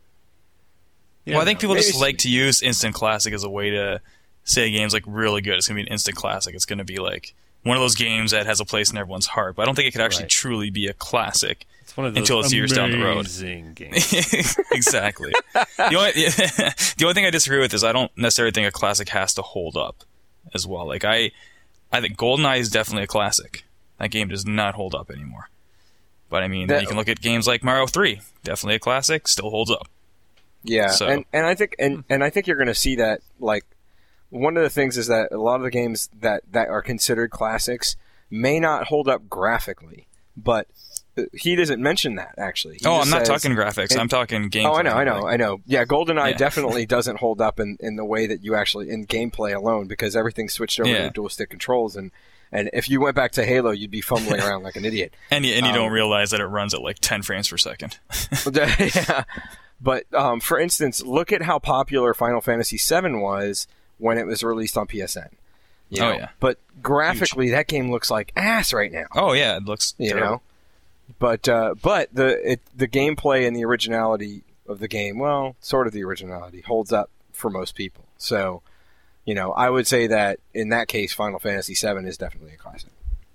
Yeah, well, I think no. people just maybe- like to use instant classic as a way to say a game's like really good. It's gonna be an instant classic. It's gonna be like one of those games that has a place in everyone's heart. But I don't think it could actually Right. truly be a classic. It's one of those until it's years down the road. amazing games. Exactly. the, only, the only thing I disagree with is I don't necessarily think a classic has to hold up as well. Like I, I think GoldenEye is definitely a classic. That game does not hold up anymore. But I mean, That- you can look at games like Mario three, definitely a classic, still holds up. Yeah, So- and and I think and, and I think you're going to see that. Like, one of the things is that a lot of the games that that are considered classics may not hold up graphically, but uh, he doesn't mention that actually. He oh, I'm just not says- talking graphics. and- I'm talking gameplay. Oh, I know, I know, Like, I know. Yeah, GoldenEye Yeah. definitely doesn't hold up in, in the way that you actually in gameplay alone because everything's switched over Yeah. to dual stick controls, and and if you went back to Halo, you'd be fumbling around like an idiot. And you, and you Um, don't realize that it runs at like ten frames per second. Yeah. But um, for instance, look at how popular Final Fantasy seven was when it was released on P S N. You Oh, know? yeah. But graphically, that game looks like ass right now. Oh yeah, it looks you terrible. know. But uh, but the it, the gameplay and the originality of the game, well, sort of the originality, holds up for most people. So, you know, I would say that in that case, Final Fantasy seven is definitely a classic.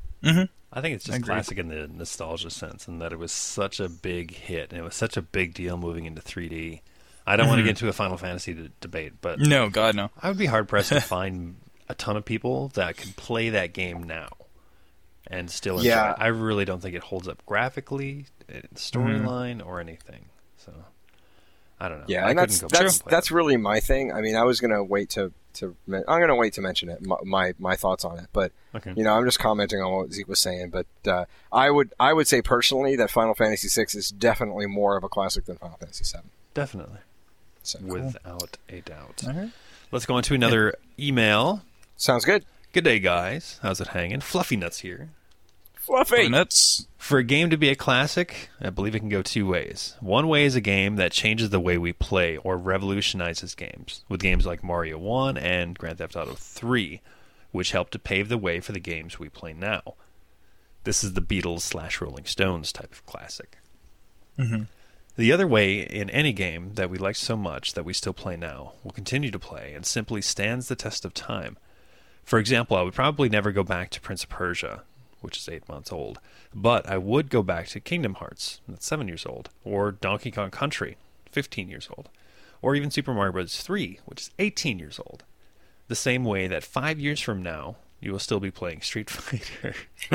I think it's just Agreed. classic in the nostalgia sense, and that it was such a big hit, and it was such a big deal moving into three D. I don't want to get into a Final Fantasy d- debate, but No, God no. I would be hard pressed to find a ton of people that could play that game now and still enjoy Yeah. it. I really don't think it holds up graphically, eh, storyline, or anything. So I don't know. Yeah, I and that's couldn't go back that's and play that's it. really my thing. I mean, I was gonna wait to to men- I'm gonna wait to mention it, my my, my thoughts on it, but Okay. you know, I'm just commenting on what Zeke was saying. But uh, I would I would say personally that Final Fantasy six is definitely more of a classic than Final Fantasy seven. Definitely, So without a doubt. Okay. Let's go into another email. sounds good. Good day, guys. How's it hanging? Fluffy Nuts here. Fluffy. Nuts. For a game to be a classic, I believe it can go two ways. One way is a game that changes the way we play or revolutionizes games, with games like Mario one and Grand Theft Auto three, which helped to pave the way for the games we play now. This is the Beatles slash Rolling Stones type of classic. Mm-hmm. The other way, in any game that we like so much that we still play now, will continue to play and simply stands the test of time. For example, I would probably never go back to Prince of Persia, which is eight months old, but I would go back to Kingdom Hearts, that's seven years old, or Donkey Kong Country, fifteen years old, or even Super Mario Bros. three, which is eighteen years old. The same way that five years from now, you will still be playing Street Fighter.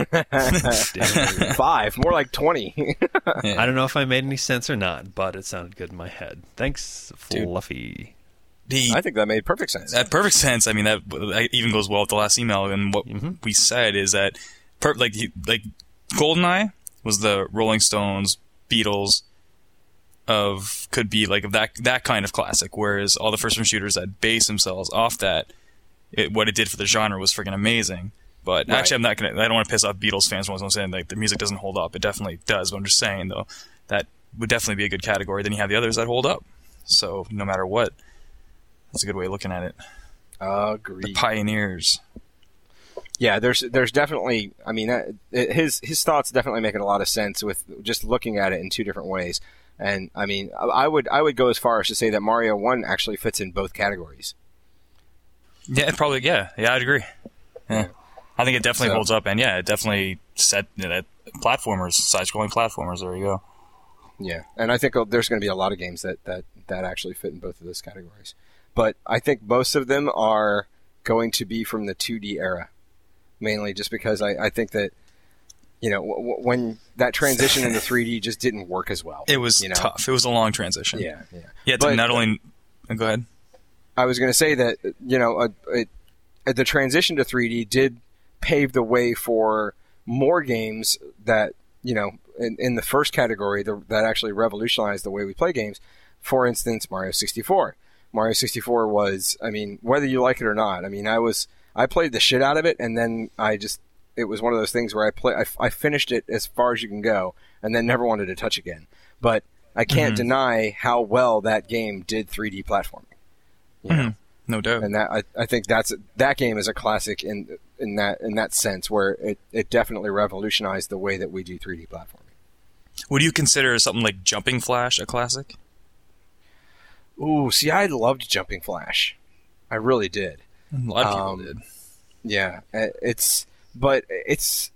Five, more like twenty. I don't know if I made any sense or not, but it sounded good in my head. Thanks, Dude. Fluffy. The, I think that made perfect sense. that perfect sense. I mean, that, that even goes well with the last email. And what Mm-hmm. we said is that, per, like, he- like GoldenEye was the Rolling Stones, Beatles of could be like of that that kind of classic. Whereas all the first-person shooters that base themselves off that, it, what it did for the genre was freaking amazing. But Right. actually, I'm not gonna. I don't want to piss off Beatles fans when I'm saying like the music doesn't hold up. It definitely does. But I'm just saying though that would definitely be a good category. Then you have the others that hold up. So no matter what, that's a good way of looking at it. The Agreed. pioneers. Yeah, there's there's definitely. I mean, uh, his his thoughts definitely make a lot of sense with just looking at it in two different ways. And I mean, I I would I would go as far as to say that Mario one actually fits in both categories. Yeah, it probably. Yeah, yeah, I'd agree. Yeah, I think it definitely So- holds up, and yeah, it definitely set you know, platformers, side-scrolling platformers. There you go. Yeah, and I think there's going to be a lot of games that, that, that actually fit in both of those categories. but I think most of them are going to be from the two D era, mainly just because I, I think that, you know, w- w- when that transition into three D just didn't work as well. It was you know? tough. It was a long transition. Yeah, yeah. Yeah, to But- not only... oh, go ahead. I was going to say that, you know, uh, it, uh, the transition to three D did pave the way for more games that, you know, in, in the first category the, that actually revolutionized the way we play games. For instance, Mario sixty-four. Mario sixty-four was, I mean, whether you like it or not, I mean, I was, I played the shit out of it, and then I just, it was one of those things where I play, I, I finished it as far as you can go, and then never wanted to touch again. But I can't Mm-hmm. deny how well that game did three D platforming. You know? Mhm. No doubt. And that I, I think that's that game is a classic in in that in that sense, where it, it definitely revolutionized the way that we do three D platforming. Would you consider something like Jumping Flash a classic? Ooh, see, I loved Jumping Flash, I really did. A lot of people Um, did. Yeah, it- it's but it's.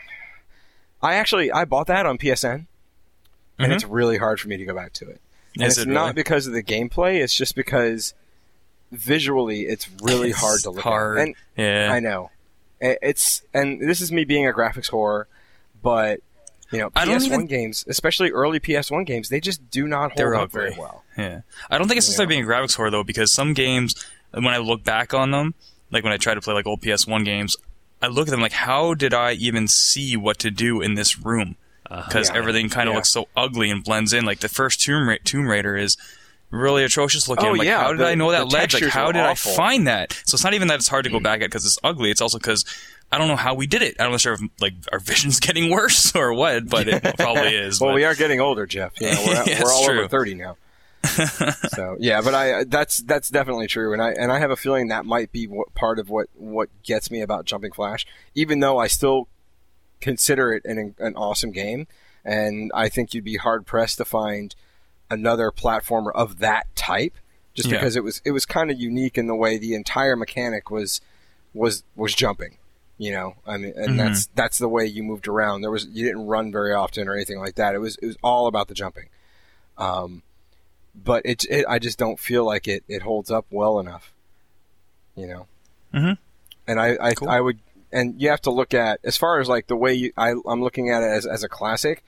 I actually I bought that on P S N, and Mhm. it's really hard for me to go back to it. And Is it's it not really? because of the gameplay; it's just because visually it's really It's hard to look hard. at. And Yeah. I know. I- It's and this is me being a graphics whore, but you know, I don't P S one even- games, especially early P S one games, they just do not hold They're up ugly. very well. Yeah. I don't think it's necessarily being a graphics horror, though, because some games, when I look back on them, like when I try to play like old P S one games, I look at them like, how did I even see what to do in this room? Because Yeah. everything kind of Yeah. looks so ugly and blends in. Like the first Tomb, Ra- Tomb Raider is really atrocious looking. Oh, I'm like, yeah, how did the- I know that the ledge? Like, textures how are did awful. I find that? So it's not even that it's hard to go back at because it's ugly. It's also because I don't know how we did it. I'm not sure if like our vision's getting worse or what, but it probably is. Well, but- we are getting older, Jeff. You know, we're, Yeah, we're it's all true. over thirty now. So yeah, but I that's that's definitely true, and I and I have a feeling that might be what, part of what what gets me about Jumping Flash, even though I still consider it an an awesome game, and I think you'd be hard pressed to find another platformer of that type, just Yeah. because it was it was kind of unique in the way the entire mechanic was was was jumping. You know, I mean, and Mhm. that's that's the way you moved around. There was you didn't run very often or anything like that. It was it was all about the jumping. Um, but it, it I just don't feel like it, it holds up well enough. You know. Mhm. And I I, Cool. I would and you have to look at as far as like the way you, I I'm looking at it as as a classic.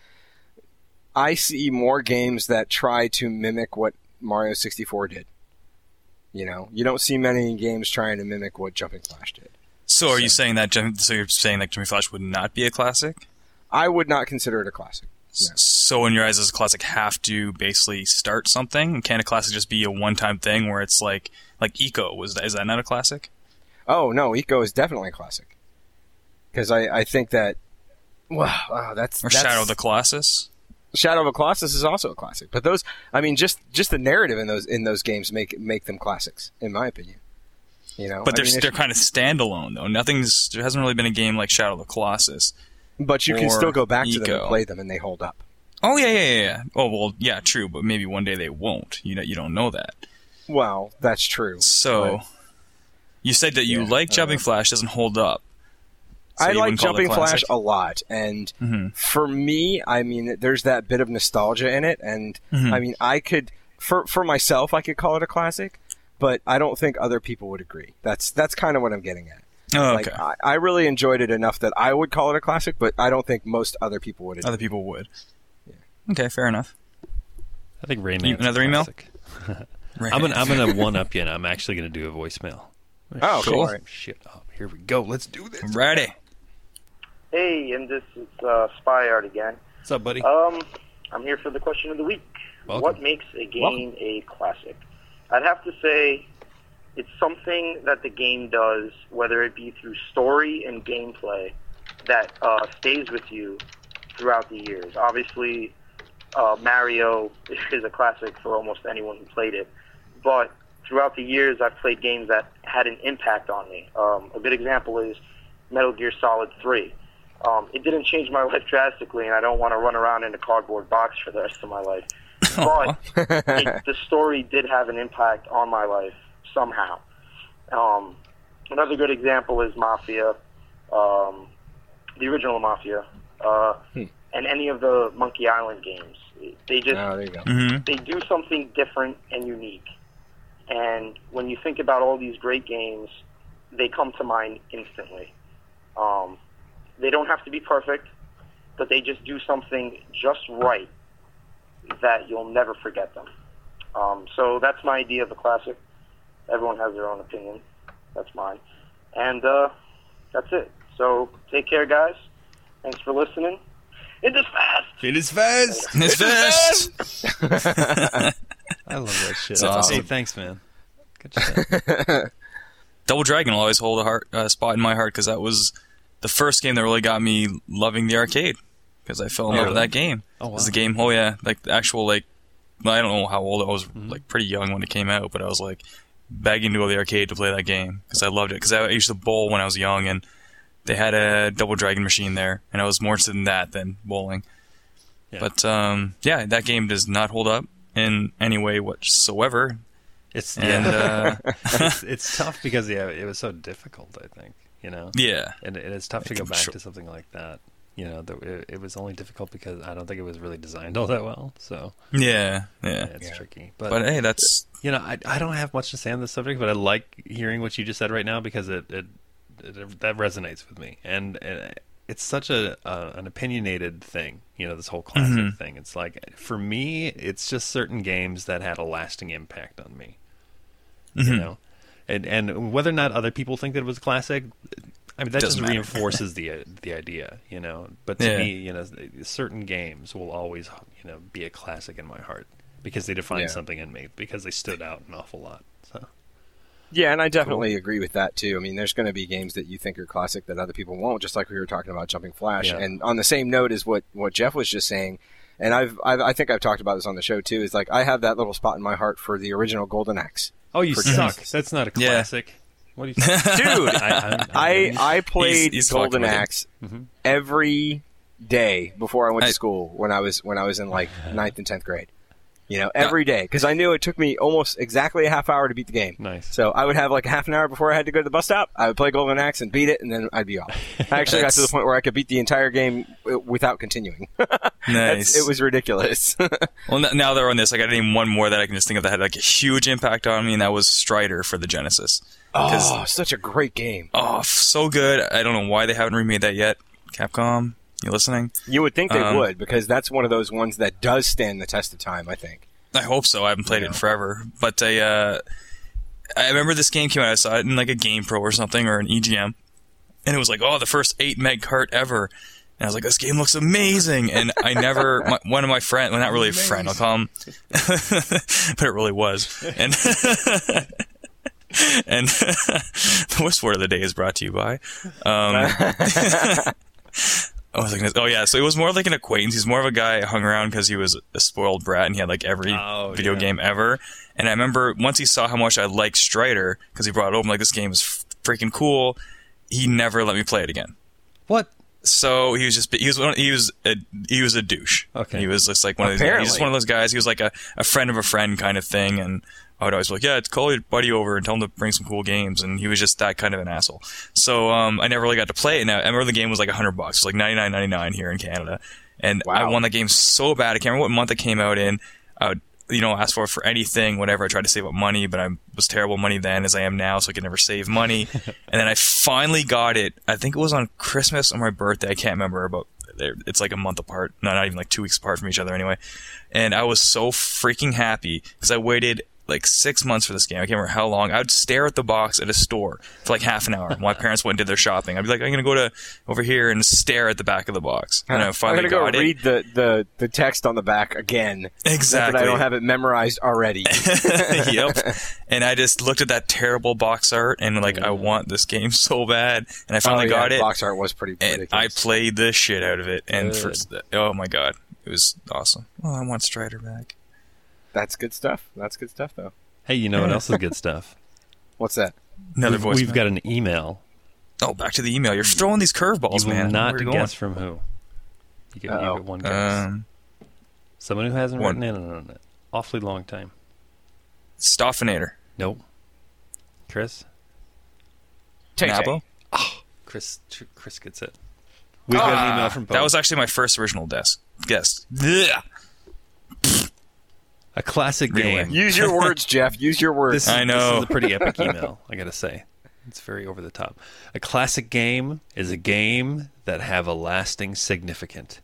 I see more games that try to mimic what Mario sixty-four did. You know, you don't see many games trying to mimic what Jumping Flash did. So are you saying that? Jum- So you're saying that Jumping Flash would not be a classic? I would not consider it a classic. S- No. So in your eyes, does a classic have to basically start something? Can a classic just be a one-time thing where it's like like Eco? Was that, is that not a classic? Oh no, Eco is definitely a classic. Because I, I think that wow, wow that's Or that's, Shadow of the Colossus? Shadow of the Colossus is also a classic. But those, I mean, just just the narrative in those in those games make make them classics, in my opinion. You know, But I they're mean, they're if- kind of standalone though. Nothing's there hasn't really been a game like Shadow of the Colossus. but you can or still go back to them Eco. and play them, and they hold up. Oh yeah, yeah, yeah, yeah. Oh well, yeah, true. But maybe one day they won't. You know, you don't know that. Well, that's true. So But you said that you Yeah, like I Jumping know. Flash doesn't hold up. So I you like wouldn't call it a Jumping Flash classic? a lot, and Mhm. for me, I mean, there's that bit of nostalgia in it, and Mhm. I mean, I could for for myself, I could call it a classic, but I don't think other people would agree. That's that's kind of what I'm getting at. Oh, Like, okay. I, I really enjoyed it enough that I would call it a classic, but I don't think most other people would. Other people would. Okay, fair enough. I think Rayman. You- another email? I'm gonna I'm gonna one up you, and I'm actually gonna do a voicemail. Oh, Cool. cool. All right. Shit up. Here we go. Let's do this. Ready. Hey, and this is uh, Spy Art again. What's up, buddy? Um, I'm here for the question of the week. Welcome. What makes a game a classic? I'd have to say it's something that the game does, whether it be through story and gameplay, that uh, stays with you throughout the years. Obviously, uh, Mario is a classic for almost anyone who played it, but throughout the years, I've played games that had an impact on me. Um, a good example is Metal Gear Solid three. Um, it didn't change my life drastically, and I don't want to run around in a cardboard box for the rest of my life. But it, the story did have an impact on my life somehow. Um, another good example is Mafia, um, the original Mafia, uh, Hmm. and any of the Monkey Island games. They just Oh, there you go. Mm-hmm. they do something different and unique. And when you think about all these great games, they come to mind instantly. Um, they don't have to be perfect, but they just do something just right that you'll never forget them. Um, so that's my idea of a classic. Everyone has their own opinion. That's mine. And uh, that's it. So take care, guys. Thanks for listening. It is fast! It is fast! It's fast! I love that shit. It's awesome. Hey, thanks, man. Good shit. Double Dragon will always hold a heart, uh, spot in my heart because that was the first game that really got me loving the arcade because I fell in love with that game. Oh, wow. It was the game, oh yeah, like the actual, like, I don't know how old I was, mm-hmm. like pretty young when it came out, but I was like begging to go to the arcade to play that game because I loved it. Because I used to bowl when I was young and they had a Double Dragon machine there, and I was more interested in that than bowling. Yeah. But um, yeah, that game does not hold up in any way whatsoever. It's and yeah. uh, it's, it's tough because yeah, it was so difficult. I think you know. Yeah, and, and it's tough to I go back sure. to something like that. You know, the, it, it was only difficult because I don't think it was really designed all that well. So yeah, yeah, yeah it's yeah. tricky. But, but hey, that's you know, I I don't have much to say on this subject, but I like hearing what you just said right now because it it, it that resonates with me, and, and it's such a uh, an opinionated thing. You know, this whole classic mm-hmm. thing. It's like for me, it's just certain games that had a lasting impact on me. Mm-hmm. You know, and and whether or not other people think that it was classic, I mean that Doesn't just matter. reinforces the the idea. You know, but to yeah. me, you know, certain games will always you know be a classic in my heart because they define yeah. something in me because they stood out an awful lot. So. Yeah, and I definitely cool. agree with that too. I mean, there's going to be games that you think are classic that other people won't, just like we were talking about Jumping Flash. Yeah. And on the same note as what, what Jeff was just saying, and I've, I've I think I've talked about this on the show too, is like I have that little spot in my heart for the original Golden Axe. Oh, you suck. Genesis. That's not a classic. Yeah. What do you think? Dude, I, I'm, I'm, I, I played he's, he's Golden Axe mm-hmm. every day before I went I, to school when I was when I was in like ninth and tenth grade. You know, every day, because I knew it took me almost exactly a half hour to beat the game. Nice. So I would have like a half an hour before I had to go to the bus stop. I would play Golden Axe and beat it, and then I'd be off. I actually got to the point where I could beat the entire game without continuing. Nice. It was ridiculous. Well, now that we're on this, I got to name one more that I can just think of that had like a huge impact on me, and that was Strider for the Genesis. Oh, such a great game. Oh, so good. I don't know why they haven't remade that yet. Capcom, you listening? You would think they um, would, because that's one of those ones that does stand the test of time, I think. I hope so. I haven't played yeah. it in forever. But I, uh, I remember this game came out. I saw it in like a Game Pro or something, or an E G M. And it was like, oh, the first eight meg cart ever. And I was like, this game looks amazing. And I never, my, one of my friends, well, not really a friend, I'll call him, but it really was. And, and the worst word of the day is brought to you by. Um, I was like, oh yeah, so it was more like an acquaintance. He's more of a guy who hung around because he was a spoiled brat and he had like every oh, video yeah. game ever. And I remember once he saw how much I liked Strider, because he brought it over, like, this game is f- freaking cool, he never let me play it again. What? So he was just he was one, he was a, he was a douche. Okay. He was just like one of those, he was just one of those guys. He was like a, a friend of a friend kind of thing, and I would always be like, yeah, call your buddy over and tell him to bring some cool games. And he was just that kind of an asshole. So um, I never really got to play it. And I remember the game was like a hundred bucks, it was like ninety nine ninety nine here in Canada. And wow. I won that game so bad. I can't remember what month it came out in. I would, you know, ask for it for anything, whatever. I tried to save up money, but I was terrible money then as I am now, so I could never save money. And then I finally got it. I think it was on Christmas or my birthday. I can't remember. About it's like a month apart. No, not even like two weeks apart from each other anyway. And I was so freaking happy because I waited like six months for this game. I can't remember how long. I would stare at the box at a store for like half an hour while my parents went and did their shopping. I'd be like, I'm going to go to over here and stare at the back of the box. And I finally I'm gonna got go it. read the, the, the text on the back again. Exactly. But I don't have it memorized already. Yep. And I just looked at that terrible box art and like, I want this game so bad. And I finally oh, yeah, got it. Box art was pretty and ridiculous. I played the shit out of it. And Good. for, oh my god, it was awesome. Oh, I want Strider back. That's good stuff. That's good stuff, though. Hey, you know what else is good stuff? What's that? Another we've, voice. We've got an email. Oh, back to the email. You're throwing these curveballs, You will man. not Where are you guess from who. You get, you Uh-oh. get one guess. Um, Someone who hasn't one. written in on an awfully long time. Stoffinator. Nope. Chris? Tay-Tay. Nabo? Chris Chris gets it. We've got an email from Bo. That was actually my first original desk guest. Ugh. A classic Read game. away. Use your words, Jeff. Use your words. This, I know. This is a pretty epic email, I gotta say. It's very over the top. A classic game is a game that have a lasting significance.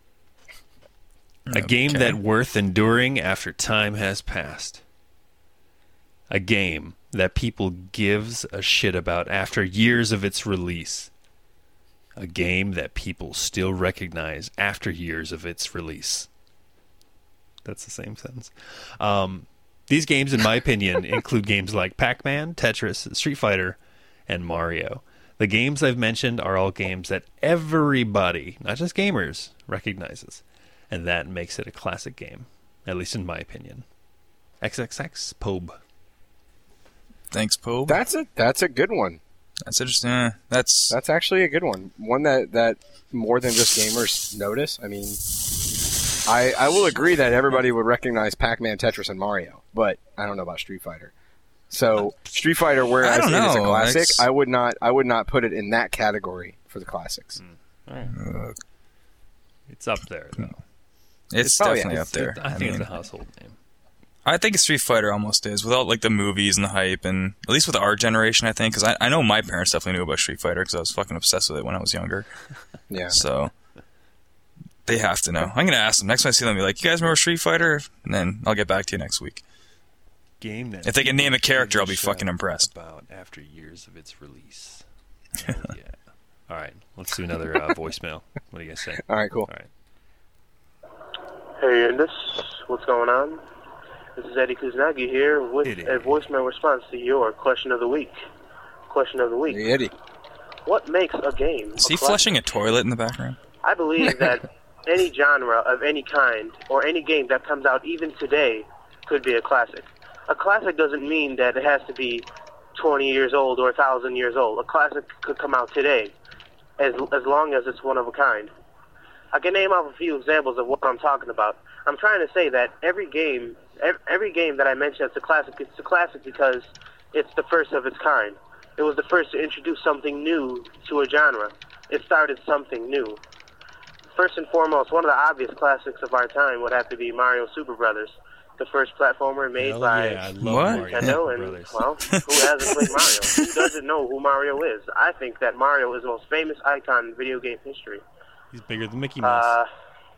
A game Okay. that worth enduring after time has passed. A game that people gives a shit about after years of its release. A game that people still recognize after years of its release. That's the same sentence. Um, these games, in my opinion, include games like Pac-Man, Tetris, Street Fighter, and Mario. The games I've mentioned are all games that everybody, not just gamers, recognizes. And that makes it a classic game, at least in my opinion. X X X Pobe. Thanks, Pope. That's a that's a good one. That's interesting. Uh, that's That's actually a good one. One that, that more than just gamers notice. I mean, I I will agree that everybody would recognize Pac-Man, Tetris, and Mario, but I don't know about Street Fighter. So Street Fighter, whereas I don't it is a know. classic, It's- I would not I would not put it in that category for the classics. It's up there, though. it's Oh, yeah. definitely It's- up there. it- I, I, think mean, it's a household name. I think Street Fighter almost is, without like the movies and the hype, and at least with our generation, I think, because I, I know my parents definitely knew about Street Fighter because I was fucking obsessed with it when I was younger. Yeah. So they have to know. I'm gonna ask them next time I see them. Be like, "You guys remember Street Fighter?" And then I'll get back to you next week. Game that If they can name a character, I'll be give a fucking shit impressed. About after years of its release. Hell yeah. All right, let's do another uh, voicemail. What do you guys say? All right, cool. All right. Hey, Indus, what's going on? This is Eddie Kuznagi here with Eddie. a voicemail response to your question of the week. Question of the week. Hey, Eddie. What makes a game Is a he classic? flushing a toilet in the background? I believe that any genre of any kind or any game that comes out even today could be a classic. A classic doesn't mean that it has to be twenty years old or one thousand years old. A classic could come out today as as long as it's one of a kind. I can name off a few examples of what I'm talking about. I'm trying to say that every game, ev- every game that I mentioned that's a classic, it's a classic because it's the first of its kind. It was the first to introduce something new to a genre. It started something new. First and foremost, one of the obvious classics of our time would have to be Mario Super Brothers, the first platformer made Hell by yeah, I love What? Mario Nintendo, and, Brothers. well, who hasn't played Mario? Who doesn't know who Mario is? I think that Mario is the most famous icon in video game history. He's bigger than Mickey Mouse. Uh,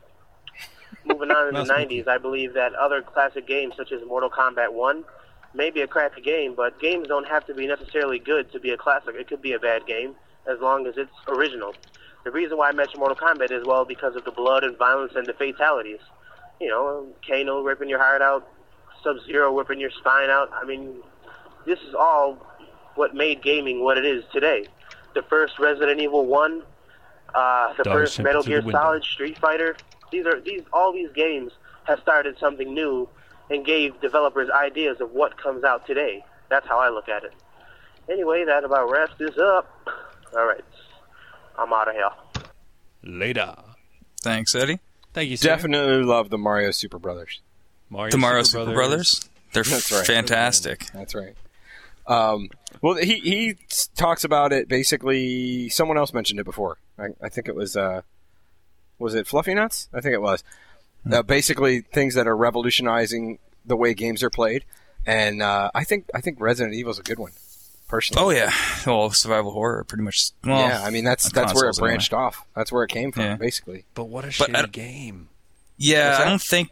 moving on in the Mouse Mickey. nineties, I believe that other classic games such as Mortal Kombat one may be a crappy game, but games don't have to be necessarily good to be a classic. It could be a bad game as long as it's original. The reason why I mentioned Mortal Kombat is, well, because of the blood and violence and the fatalities. You know, Kano ripping your heart out, Sub-Zero ripping your spine out. I mean, this is all what made gaming what it is today. The first Resident Evil one, uh, the Dog first sent Metal through the Gear window. Solid, Street Fighter. These are these all these games have started something new and gave developers ideas of what comes out today. That's how I look at it. Anyway, that about wraps this up. All right, I'm out of here. Later. Thanks, Eddie. Thank you, sir. Definitely love the Mario Super Brothers. Mario The Mario Super Super Brothers. They're That's right. fantastic. That's right. Um, well, he he s- talks about it basically. Someone else mentioned it before. I, I think it was uh, was it Fluffy Nuts? I think it was. Uh, basically, things that are revolutionizing the way games are played, and uh, I think I think Resident Evil is a good one, personally. Oh yeah, well, survival horror, pretty much. Well, yeah, I mean that's on that's where it consoles anyway. branched off. That's where it came from, Yeah. basically. But what a But I shitty don't- game. Yeah, What's I that? don't think.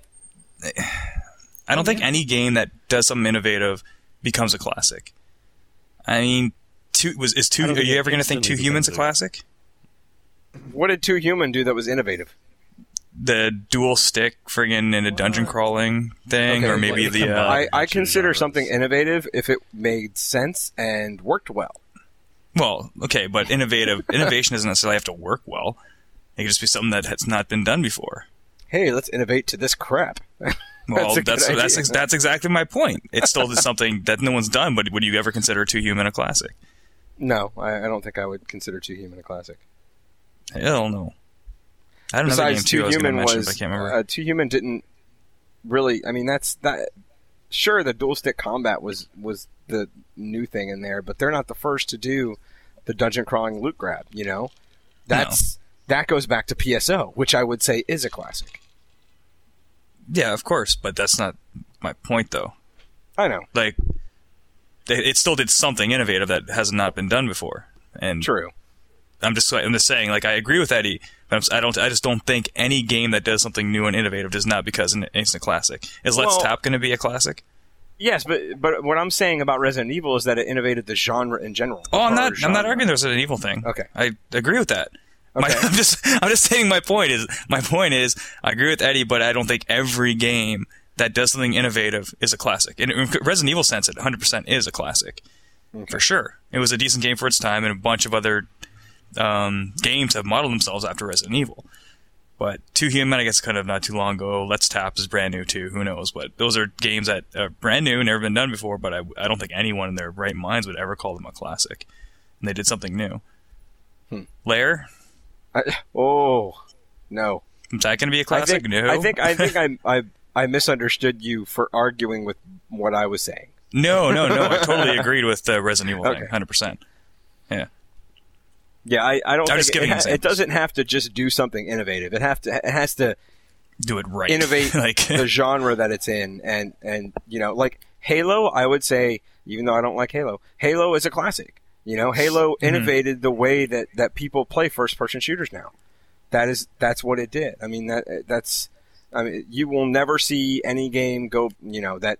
I don't think any game that does something innovative becomes a classic. I mean, two was is two. I don't Are think you it ever going to think Two instantly Humans a becomes a- classic? What did Two Human do that was innovative? The dual stick friggin' in a dungeon crawling thing, Okay, or maybe like the. combine- Uh, I, I bunch of consider genres. something innovative if it made sense and worked well. well, okay, but innovative innovation doesn't necessarily have to work well. It could just be something that has not been done before. Hey, let's innovate to this crap. Well, That's a that's good that's idea. ex- that's exactly my point. It's still just something that no one's done. But would you ever consider Two Human a classic? No, I, I don't think I would consider Two Human a classic. Hell no. I don't know the game Besides, too. Two I was going to Human mention, was but I can't remember. uh, Two Human didn't really. I mean, that's that. Sure, the dual stick combat was was the new thing in there, but they're not the first to do the dungeon crawling loot grab. You know, that's that goes back to P S O, which I would say is a classic. Yeah, of course, but that's not my point, though. I know. Like, it still did something innovative that has not been done before. And True. I'm just I'm just saying, like, I agree with Eddie, but I'm, I don't I just don't think any game that does something new and innovative does not become an instant classic. Is Let's Well- Tap going to be a classic? Yes, but but what I'm saying about Resident Evil is that it innovated the genre in general. Oh, I'm Horror not I'm not genre. arguing there's an evil thing. Okay. I agree with that. My, Okay. I'm just I'm just saying my point is my point is I agree with Eddie, but I don't think every game that does something innovative is a classic. In in Resident Evil sense, it one hundred percent is a classic. For sure. It was a decent game for its time, and a bunch of other um, games have modeled themselves after Resident Evil. But Two Human, I guess, kind of not too long ago. Let's Tap is brand new, too. Who knows? But those are games that are brand new, never been done before, but I, I don't think anyone in their right minds would ever call them a classic. And they did something new. Hmm. Lair? I, oh, no. Is that going to be a I classic? think, no. I think I think I, I I misunderstood you for arguing with what I was saying. No, no, no. I totally agreed with the Resident Evil Okay. thing, one hundred percent. Yeah. Yeah, I, I don't I'm think just it, giving it, ha- it examples. doesn't have to just do something innovative. It have to it has to Do it right. innovate like, the genre that it's in, and and you know, like Halo, I would say, even though I don't like Halo, Halo is a classic. You know, Halo Mm-hmm. innovated the way that, that people play first person shooters now. That is that's what it did. I mean that that's I mean you will never see any game go, you know, that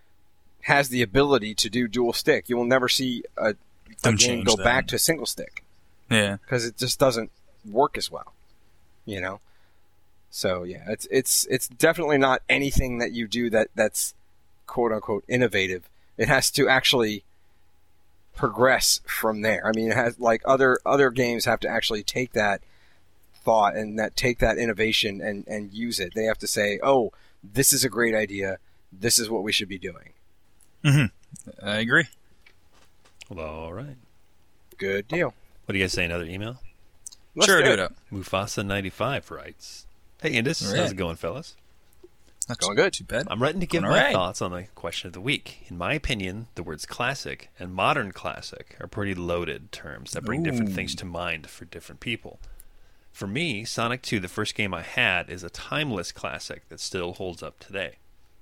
has the ability to do dual stick. You will never see a, a Them game change go that. back to single stick yeah. because it just doesn't work as well. You know. So yeah, it's it's it's definitely not anything that you do that that's quote unquote innovative. It has to actually progress from there. I mean, it has like other other games have to actually take that thought and that take that innovation and and use it. They have to say, "Oh, this is a great idea. This is what we should be doing." Mm-hmm. I agree. Well, all right. Good deal. What do you guys say? Another email? Let's sure, do do it. it up. Mufasa ninety-five writes, "Hey, Indus, All right. how's it going, fellas? Not Going good. Too bad. I'm writing to give Going my all right. thoughts on the question of the week. In my opinion, the words classic and modern classic are pretty loaded terms that bring different Ooh. things to mind for different people. For me, Sonic two, the first game I had, is a timeless classic that still holds up today.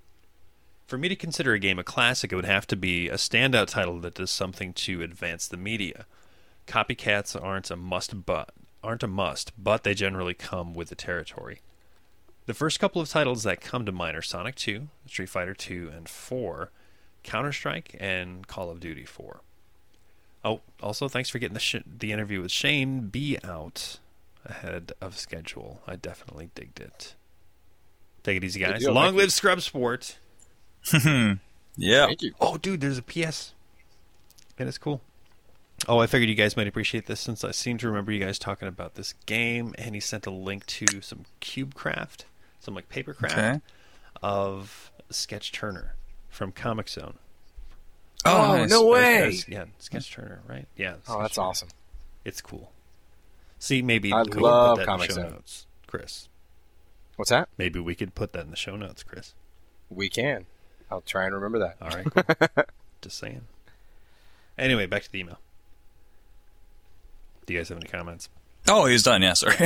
For me to consider a game a classic, it would have to be a standout title that does something to advance the media. Copycats aren't a must, but aren't a must, but they generally come with the territory. The first couple of titles that come to mind are Sonic two, Street Fighter two, and four, Counter-Strike, and Call of Duty four. Oh, also, thanks for getting the sh- the interview with Shane B out ahead of schedule. I definitely digged it. Take it easy, Good guys. deal, Long thank live Scrub Sport. Yeah. Thank you. Oh, dude, there's a P S. That is cool. Oh, I figured you guys might appreciate this since I seem to remember you guys talking about this game, and he sent a link to some CubeCraft, some like paper craft Okay. of Sketch Turner from Comic Zone. Oh, nice. no Or- way. or- yeah, Sketch Turner, right? Yeah. Oh, Sketch that's Turner. awesome. It's cool. See, maybe I we could love put that Comic in the show Zone. notes, Chris. What's that? Maybe we could put that in the show notes, Chris. We can. I'll try and remember that. All right, cool. Just saying. Anyway, back to the email. Do you guys have any comments? Oh, he was done. Yeah, sorry.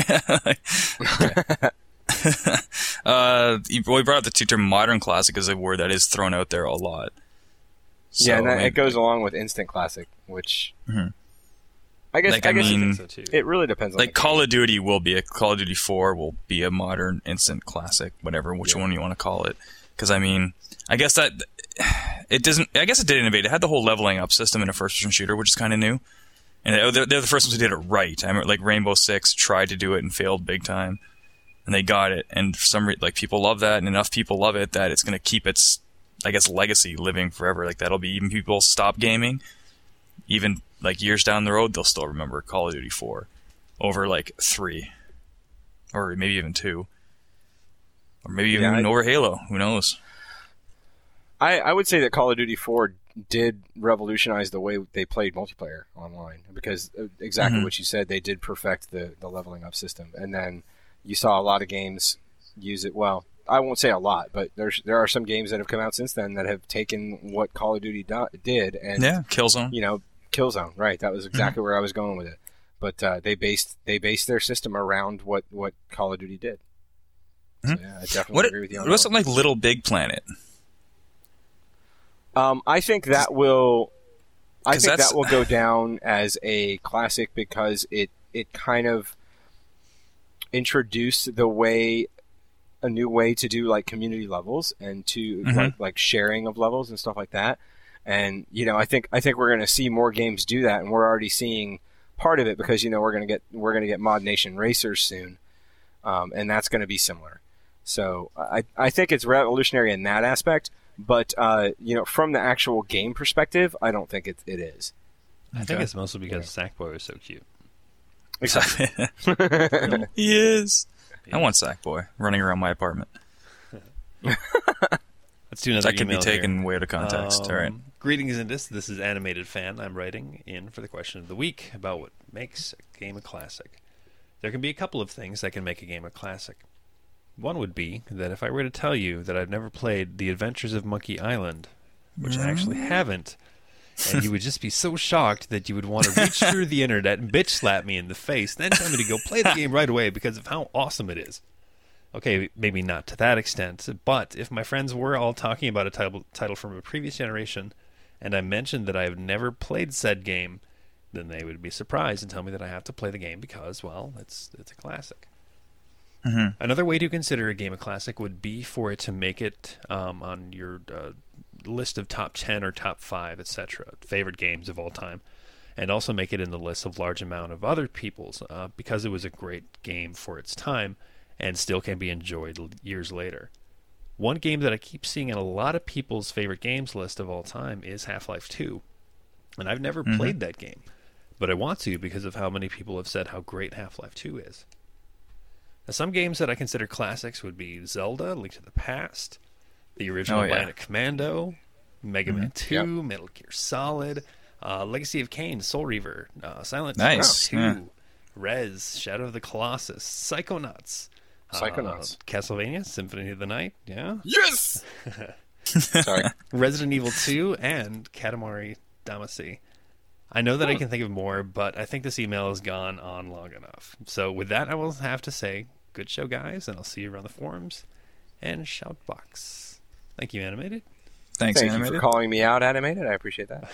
uh, you- well, we brought up the two term modern classic as a word that is thrown out there a lot. So, yeah, and that, maybe- it goes along with instant classic, which Mhm. I guess Like, I, I guess mean- it, so too. it really depends on like the Call of Duty will be a Call of Duty four will be a modern instant classic, whatever which Yeah. one you want to call it. Because I mean, I guess that it doesn't. I guess it did innovate. It had the whole leveling up system in a first-person shooter, which is kind of new. And they're, they're the first ones who did it right. I remember, like Rainbow Six tried to do it and failed big time, and they got it. And for some reason, like people love that, and enough people love it that it's going to keep its, I guess, legacy living forever. Like that'll be even people stop gaming, even like years down the road, they'll still remember Call of Duty four over like three, or maybe even two, or maybe even Yeah, I- over Halo. Who knows? I, I would say that Call of Duty four did revolutionize the way they played multiplayer online because uh, exactly Mhm. what you said, they did perfect the, the leveling up system. And then you saw a lot of games use it. Well, I won't say a lot, but there's there are some games that have come out since then that have taken what Call of Duty do, did and Yeah, Killzone. you know, Killzone, right? That was exactly Mm-hmm. where I was going with it. But uh, they based they based their system around what, what Call of Duty did. So, Mhm. yeah, I definitely What, agree with you on what about that something like Little Big Planet? Um, I think that will. I 'Cause think that's- that will go down as a classic because it it kind of introduced the way a new way to do like community levels and to Mhm. like like sharing of levels and stuff like that. And you know, I think I think we're going to see more games do that, and we're already seeing part of it because you know we're going to get we're going to get Mod Nation Racers soon, um, and that's going to be similar. So I I think it's revolutionary in that aspect. But uh, you know, from the actual game perspective, I don't think it it is. I think it's mostly because Sackboy is so cute. Exactly. He is. I want Sackboy running around my apartment. Let's do another That could be email taken here. way out of context. All right. Um, Greetings, Indus. This is Animated Fan. I'm writing in for the question of the week about what makes a game a classic. There can be a couple of things that can make a game a classic. One would be that if I were to tell you that I've never played The Adventures of Monkey Island, which I actually haven't, and you would just be so shocked that you would want to reach through the internet and bitch slap me in the face, then tell me to go play the game right away because of how awesome it is. Okay, maybe not to that extent, but if my friends were all talking about a title, title from a previous generation, and I mentioned that I have never played said game, then they would be surprised and tell me that I have to play the game because, well, it's it's a classic. Mm-hmm. Another way to consider a game a classic would be for it to make it um, on your uh, list of top ten or top five, et cetera, favorite games of all time, and also make it in the list of large amount of other people's uh, because it was a great game for its time and still can be enjoyed l- years later. One game that I keep seeing in a lot of people's favorite games list of all time is Half-Life two, and I've never Mhm. played that game, but I want to because of how many people have said how great Half-Life two is. Now, some games that I consider classics would be Zelda, Link to the Past, the original Oh, yeah. Bionic Commando, Mega Man Mhm. two, Yep. Metal Gear Solid, uh, Legacy of Kain, Soul Reaver, uh, Silent Nice, Hill two, yeah. Rez, Shadow of the Colossus, Psychonauts, Psychonauts. uh, Castlevania, Symphony of the Night, yeah, Yes. Sorry. Resident Evil two, and Katamari Damacy. I know that I can think of more, but I think this email has gone on long enough. So with that, I will have to say, good show, guys, and I'll see you around the forums and Shoutbox. Thank you, Animated. Thanks, Thank Animated. you for calling me out, Animated. I appreciate that.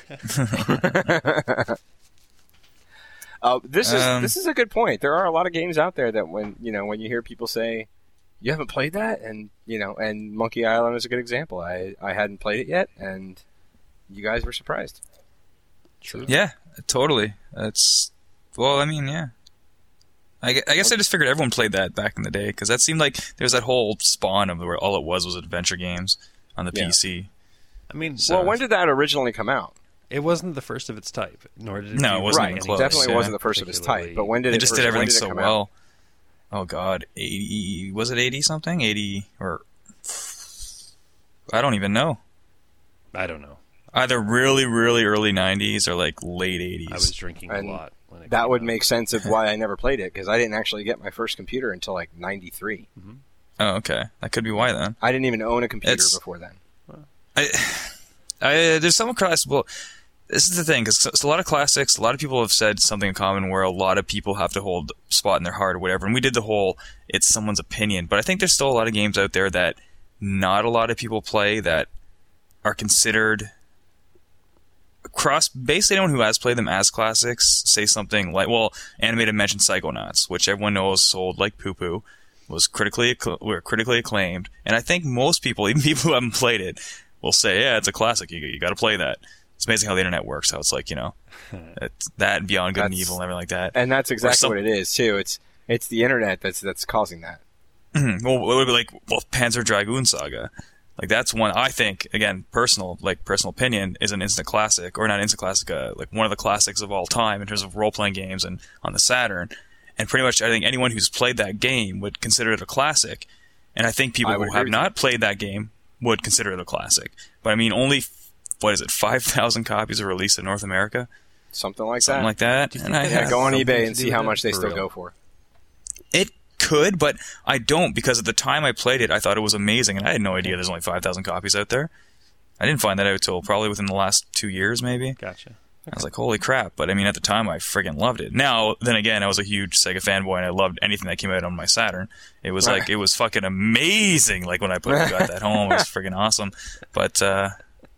uh, this is Um, this is a good point. There are a lot of games out there that when you know when you hear people say, "You haven't played that," and you know, and Monkey Island is a good example. I I hadn't played it yet, and you guys were surprised. True. Yeah, totally. That's well, I mean, yeah. I, gue- I guess I just figured everyone played that back in the day because that seemed like there was that whole spawn of where all it was was adventure games on the Yeah. P C. I mean, So- Well, when did that originally come out? it wasn't the first of its type, nor did it No, do it wasn't right, even any close, definitely yeah. wasn't the first of its type. But when did It it? just first, did when everything did it so come well. out? Oh God, eighty was it eighty something? Eighty or I don't even know. I don't know. Either really, really early nineties or like late eighties. I was drinking And a lot when it That came would out. make sense of why I never played it because I didn't actually get my first computer until like ninety-three. Oh, okay. That could be why then. I didn't even own a computer It's- before then. I, I there's some class. Well, this is the thing because it's a lot of classics. A lot of people have said something in common where a lot of people have to hold a spot in their heart or whatever. And we did the whole it's someone's opinion, but I think there's still a lot of games out there that not a lot of people play that are considered cross. Basically, anyone who has played them as classics say something like, "Well, Animated mentioned Psychonauts, which everyone knows sold like poo poo." Was critically acc- were critically acclaimed, and I think most people, even people who haven't played it, will say, "Yeah, it's a classic. You you got to play that." It's amazing how the internet works. How it's like you know, it's that and Beyond Good and That's- Evil and everything like that. And that's exactly some- what it is too. It's it's the internet that's that's causing that. Mhm. Well, it would be like well, Panzer Dragoon Saga. Like that's one I think again personal like personal opinion is an instant classic or not instant classic uh, like one of the classics of all time in terms of role playing games and on the Saturn. And pretty much I think anyone who's played that game would consider it a classic. And I think people I would who agree have with not played that game would consider it a classic. But I mean only what is it five thousand copies are released in North America, Something like something that. like that. Do you And think I that Yeah, has go on something eBay to and do see with how it? much they For still real. go for. It could, but I don't because at the time I played it, I thought it was amazing, and I had no idea there's only five thousand copies out there. I didn't find that out until probably within the last two years, maybe. Gotcha. I was like, holy crap. But I mean, at the time, I friggin' loved it. Now, then again, I was a huge Sega fanboy, and I loved anything that came out on my Saturn. It was like, it was fucking amazing. Like when I put got that home, it was friggin' awesome. But, uh,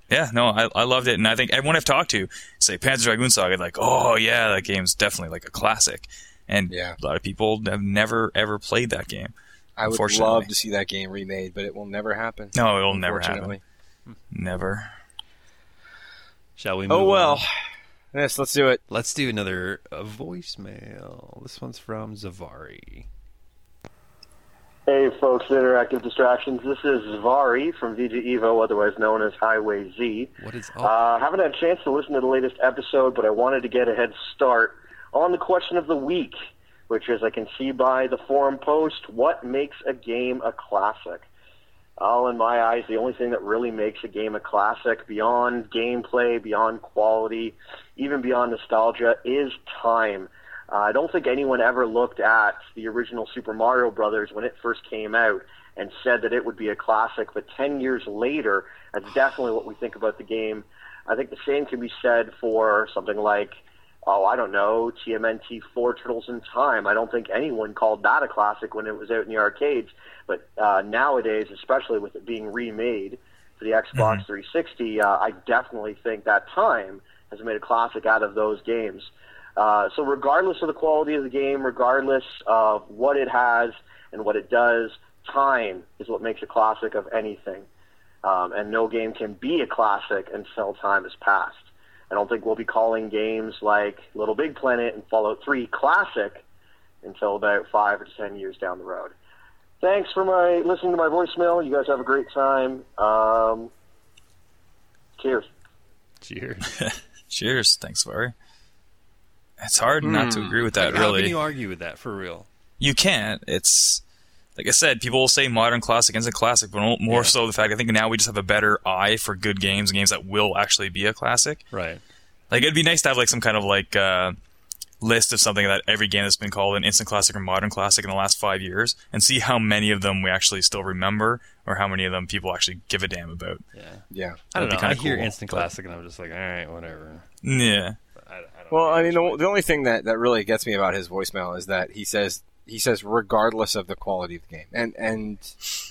Yeah, no, I, I loved it, and I think everyone I've talked to say Panzer Dragoon Saga, like, oh yeah, that game's definitely like a classic, and Yeah. a lot of people have never ever played that game. I would Unfortunately. love to see that game remade, but it will never happen. No, it'll never happen. Unfortunately. Never. Shall we move Oh well. on? Yes, let's do it. Let's do another uh, voicemail. This one's from Zavari. Hey, folks, Interactive Distractions. This is Zvari from V G Evo, otherwise known as Highway Z. What is up? Uh, haven't had a chance to listen to the latest episode, but I wanted to get a head start on the question of the week, which is, I can see by the forum post, what makes a game a classic? Well, in my eyes, the only thing that really makes a game a classic, beyond gameplay, beyond quality, even beyond nostalgia, is time. Uh, I don't think anyone ever looked at the original Super Mario Brothers when it first came out and said that it would be a classic, but ten years later, that's definitely what we think about the game. I think the same can be said for something like, oh, I don't know, T M N T four Turtles in Time. I don't think anyone called that a classic when it was out in the arcades, but uh, nowadays, especially with it being remade for the Xbox Mm-hmm. three sixty, uh, I definitely think that Time has made a classic out of those games. Uh, so regardless of the quality of the game, regardless of what it has and what it does, time is what makes a classic of anything. Um, and no game can be a classic until time has passed. I don't think we'll be calling games like Little Big Planet and Fallout three classic until about five or ten years down the road. Thanks for my listening to my voicemail. You guys have a great time. Um, cheers. Cheers. Cheers. Thanks, Vary. It's hard not to agree with that, Like, how really. can you argue with that, for real? You can't. It's like I said, people will say modern classic isn't classic, but more Yeah. so the fact I think now we just have a better eye for good games, games that will actually be a classic. Right. Like it'd be nice to have like some kind of like uh, list of something that every game that's been called an instant classic or modern classic in the last five years, and see how many of them we actually still remember, or how many of them people actually give a damn about. Yeah. Yeah. I don't That'd be know. I kinda hear cool, instant but- classic, and I'm just like, all right, whatever. Yeah. I, I don't Well, know. I mean, the, the only thing that, that really gets me about his voicemail is that he says he says regardless of the quality of the game, and and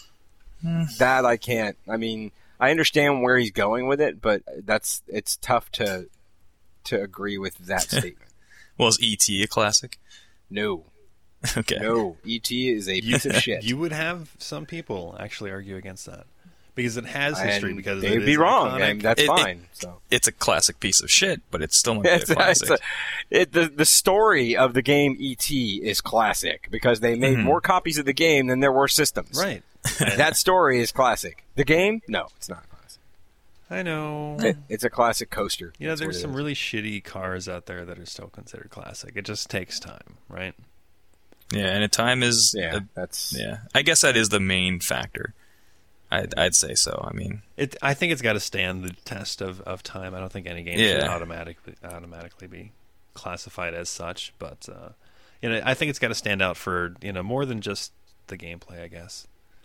that I can't. I mean, I understand where he's going with it, but that's it's tough to to agree with that statement. Well, is E T a classic? No, Okay. no, E T is a piece of shit. You would have some people actually argue against that because it has history. And because they'd it be is wrong, iconic. and that's It- it- fine. so. It's a classic piece of shit, but it's still might be a It's, classic. it's a, it, the, the story of the game E T is classic because they made Mhm. more copies of the game than there were systems. Right. That story is classic. The game? No, it's not classic. I know. It, it's a classic coaster. You know, That's there's what it some is. really shitty cars out there that are still considered classic. It just takes time, right? Yeah, and a time is Yeah, a- that's yeah. I guess that is the main factor. I'd, I'd say so. I mean, It. I think it's got to stand the test of, of time. I don't think any game Yeah. should automatically automatically be classified as such. But uh, you know, I think it's got to stand out for you know more than just the gameplay. I guess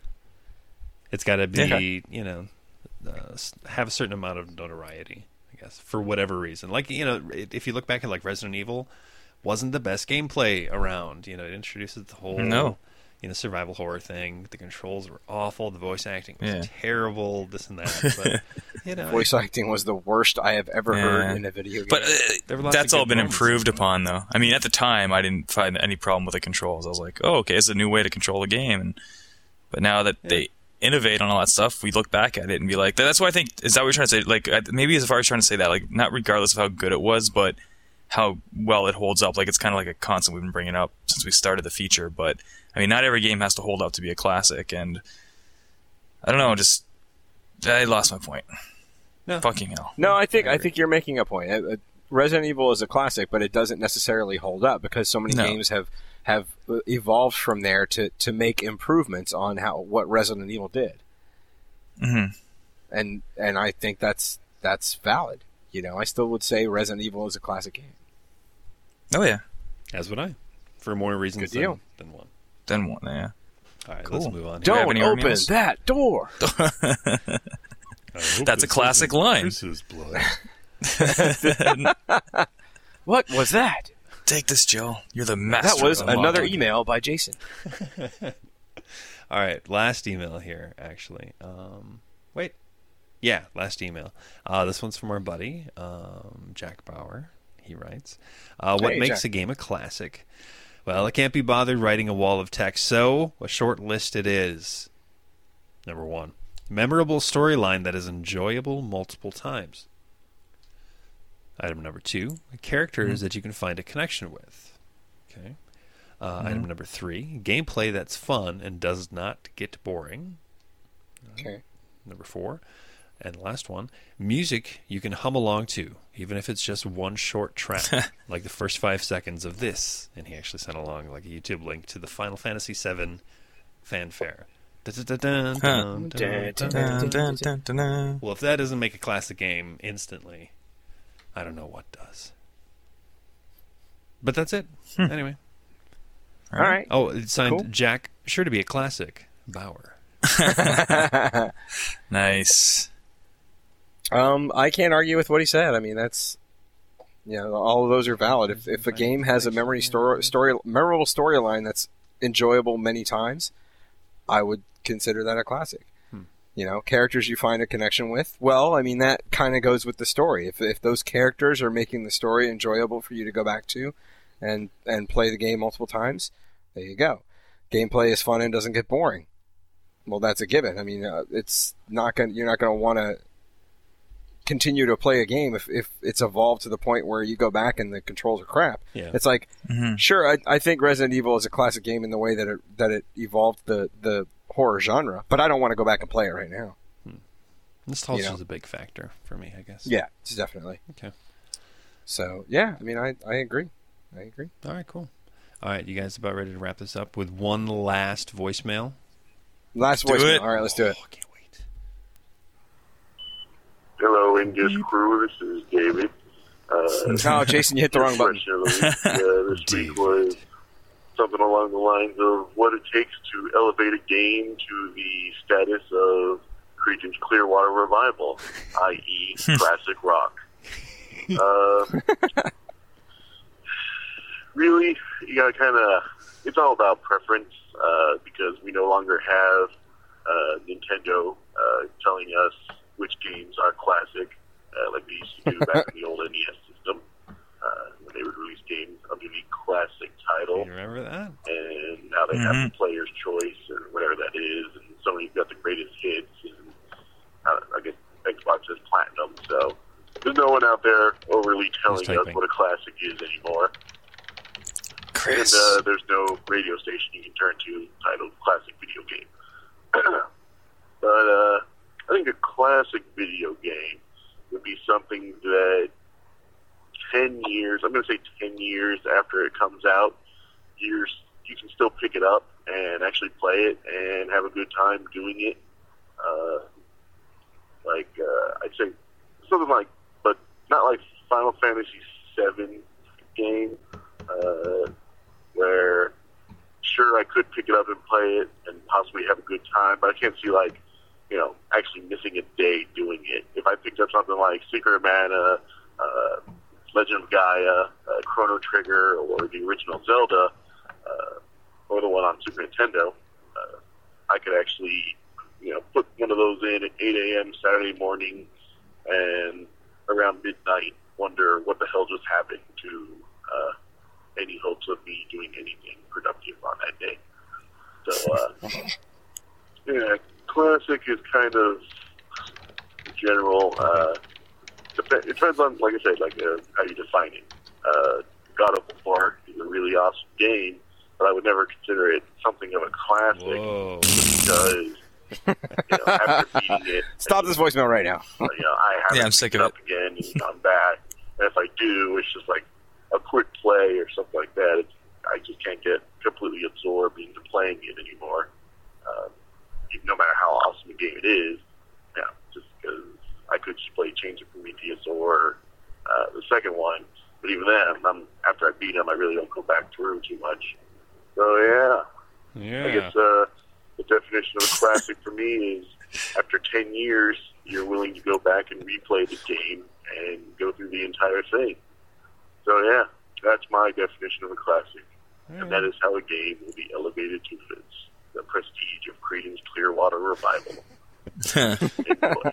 it's got to be Okay. you know uh, s- have a certain amount of notoriety. I guess for whatever reason. Like you know, it, if you look back at like Resident Evil, wasn't the best gameplay around. You know, it introduces the whole No. you know survival horror thing. The controls were awful. The voice acting was Yeah. terrible. This and that. But you know, voice acting was the worst I have ever Yeah. heard in a video game. but uh, There were lots that's of all good been moments. improved upon, though. I mean, at the time, I didn't find any problem with the controls. I was like, oh, okay, it's a new way to control the game. And, but now that they innovate on all that stuff, we look back at it and be like, that's why I think, is that what you're trying to say? Like, I- maybe as far as trying to say that, like, not regardless of how good it was, but how well it holds up. Like, it's kind of like a constant we've been bringing up since we started the feature. But, I mean, not every game has to hold up to be a classic. And, I don't know, just, I lost my point. No. Fucking hell. no, I think I I agree. think you're making a point. Uh, uh, Resident Evil is a classic, but it doesn't necessarily hold up because so many No. games have have evolved from there to, to make improvements on how what Resident Evil did. hmm And and I think that's that's valid. You know, I still would say Resident Evil is a classic game. Oh, yeah. as would I, for more reasons Good deal. Than, than one. Then one, yeah. All right, Cool. let's move on. Do you have Don't any open Armios? that door. That's a classic line. What was that? Take this, Joe. You're the master. That was of the another mob. email by Jason. All right, last email here, actually. Um, wait, Yeah, last email. Uh, this one's from our buddy, um, Jack Bauer. He writes, uh, what Hey, makes Jack. a game a classic? Well, I can't be bothered writing a wall of text, so a short list it is. Number one, memorable storyline that is enjoyable multiple times. Item number two, characters Mm-hmm. that you can find a connection with. Okay. Uh, Mm-hmm. Item number three, gameplay that's fun and does not get boring. Okay. Number four, and last one, music you can hum along to, even if it's just one short track, like the first five seconds of this. And he actually sent along like a YouTube link to the Final Fantasy seven fanfare. Dun-dun-dun-dun, dun, dun, dun, Dun, dun. dun, dun, dun, dun. Well, if that doesn't make a classic game instantly, I don't know what does. But that's it. Anyway. All right. Oh, it's signed Cool. Jack, sure to be a classic, Bauer. Nice. Um, I can't argue with what he said. I mean, that's you know, all of those are valid. If if a game has a memory story, story memorable storyline that's enjoyable many times, I would consider that a classic. Hmm. You know, characters you find a connection with. Well, I mean, that kind of goes with the story. If if those characters are making the story enjoyable for you to go back to, and and play the game multiple times, there you go. Gameplay is fun and doesn't get boring. Well, that's a given. I mean, uh, it's not going. You're not going to want to continue to play a game if, if it's evolved to the point where you go back and the controls are crap. Yeah. It's like, Mhm. sure, I, I think Resident Evil is a classic game in the way that it that it evolved the the horror genre, but I don't want to go back and play it right now. Nostalgia You know. is a big factor for me, I guess. Yeah, it's definitely. Okay. So yeah, I mean, I I agree. I agree. All right, cool. All right, you guys about ready to wrap this up with one last voicemail? Last Do voicemail. it. All right, let's do it. Oh, I can't wait. Hello, Indus crew. This is David. Uh, Oh, Jason, you hit the wrong button. question of the week, uh, this week was something along the lines of what it takes to elevate a game to the status of Creedence Clearwater Revival, that is, classic rock. Uh, really, you gotta kind of. It's all about preference uh, because we no longer have uh, Nintendo uh, telling us which games are classic, uh, like they used to do back in the old N E S system uh, when they would release games under the classic title. You remember that? And now they have the player's choice or whatever that is, and Sony's got the greatest hits, and uh, I guess Xbox has platinum. So there's no one out there overly telling us typing. what a classic is anymore. Chris. And uh, there's no radio station you can turn to titled Classic Video Game. But uh, I think a classic video game would be something that ten years, I'm going to say ten years after it comes out, you're, you can still pick it up and actually play it and have a good time doing it. Uh, like, uh, I'd say something like, but not like Final Fantasy seven game, uh, where sure I could pick it up and play it and possibly have a good time, but I can't see like, you know, actually missing a day doing it. If I picked up something like Secret of Mana, uh, Legend of Gaia, uh, Chrono Trigger, or the original Zelda, uh, or the one on Super Nintendo, uh, I could actually, you know, put one of those in at eight a.m. Saturday morning and around midnight wonder what the hell just happened to uh, any hopes of me doing anything productive on that day. So, uh, yeah, classic is kind of general. Uh, dep- it depends on, like I said, like uh, how you define it. Uh, God of War is a really awesome game, but I would never consider it something of a classic Whoa. because you know, after beating it, Stop this voicemail right now. you know, I haven't Yeah, I'm sick picked of it up again and gone back. And if I do, it's just like a quick play or something like that. It's, I just can't get completely absorbed into playing it anymore. Um, no matter how awesome a game it is, yeah, just because I could just play Chains of Prometheus or uh, the second one. But even then, I'm, after I beat them, I really don't go back through too much. So yeah, Yeah. I guess uh, the definition of a classic for me is after ten years, you're willing to go back and replay the game and go through the entire thing. So yeah, that's my definition of a classic. And that is how a game will be elevated to its, the prestige of Creedence Clearwater Revival. Enjoy.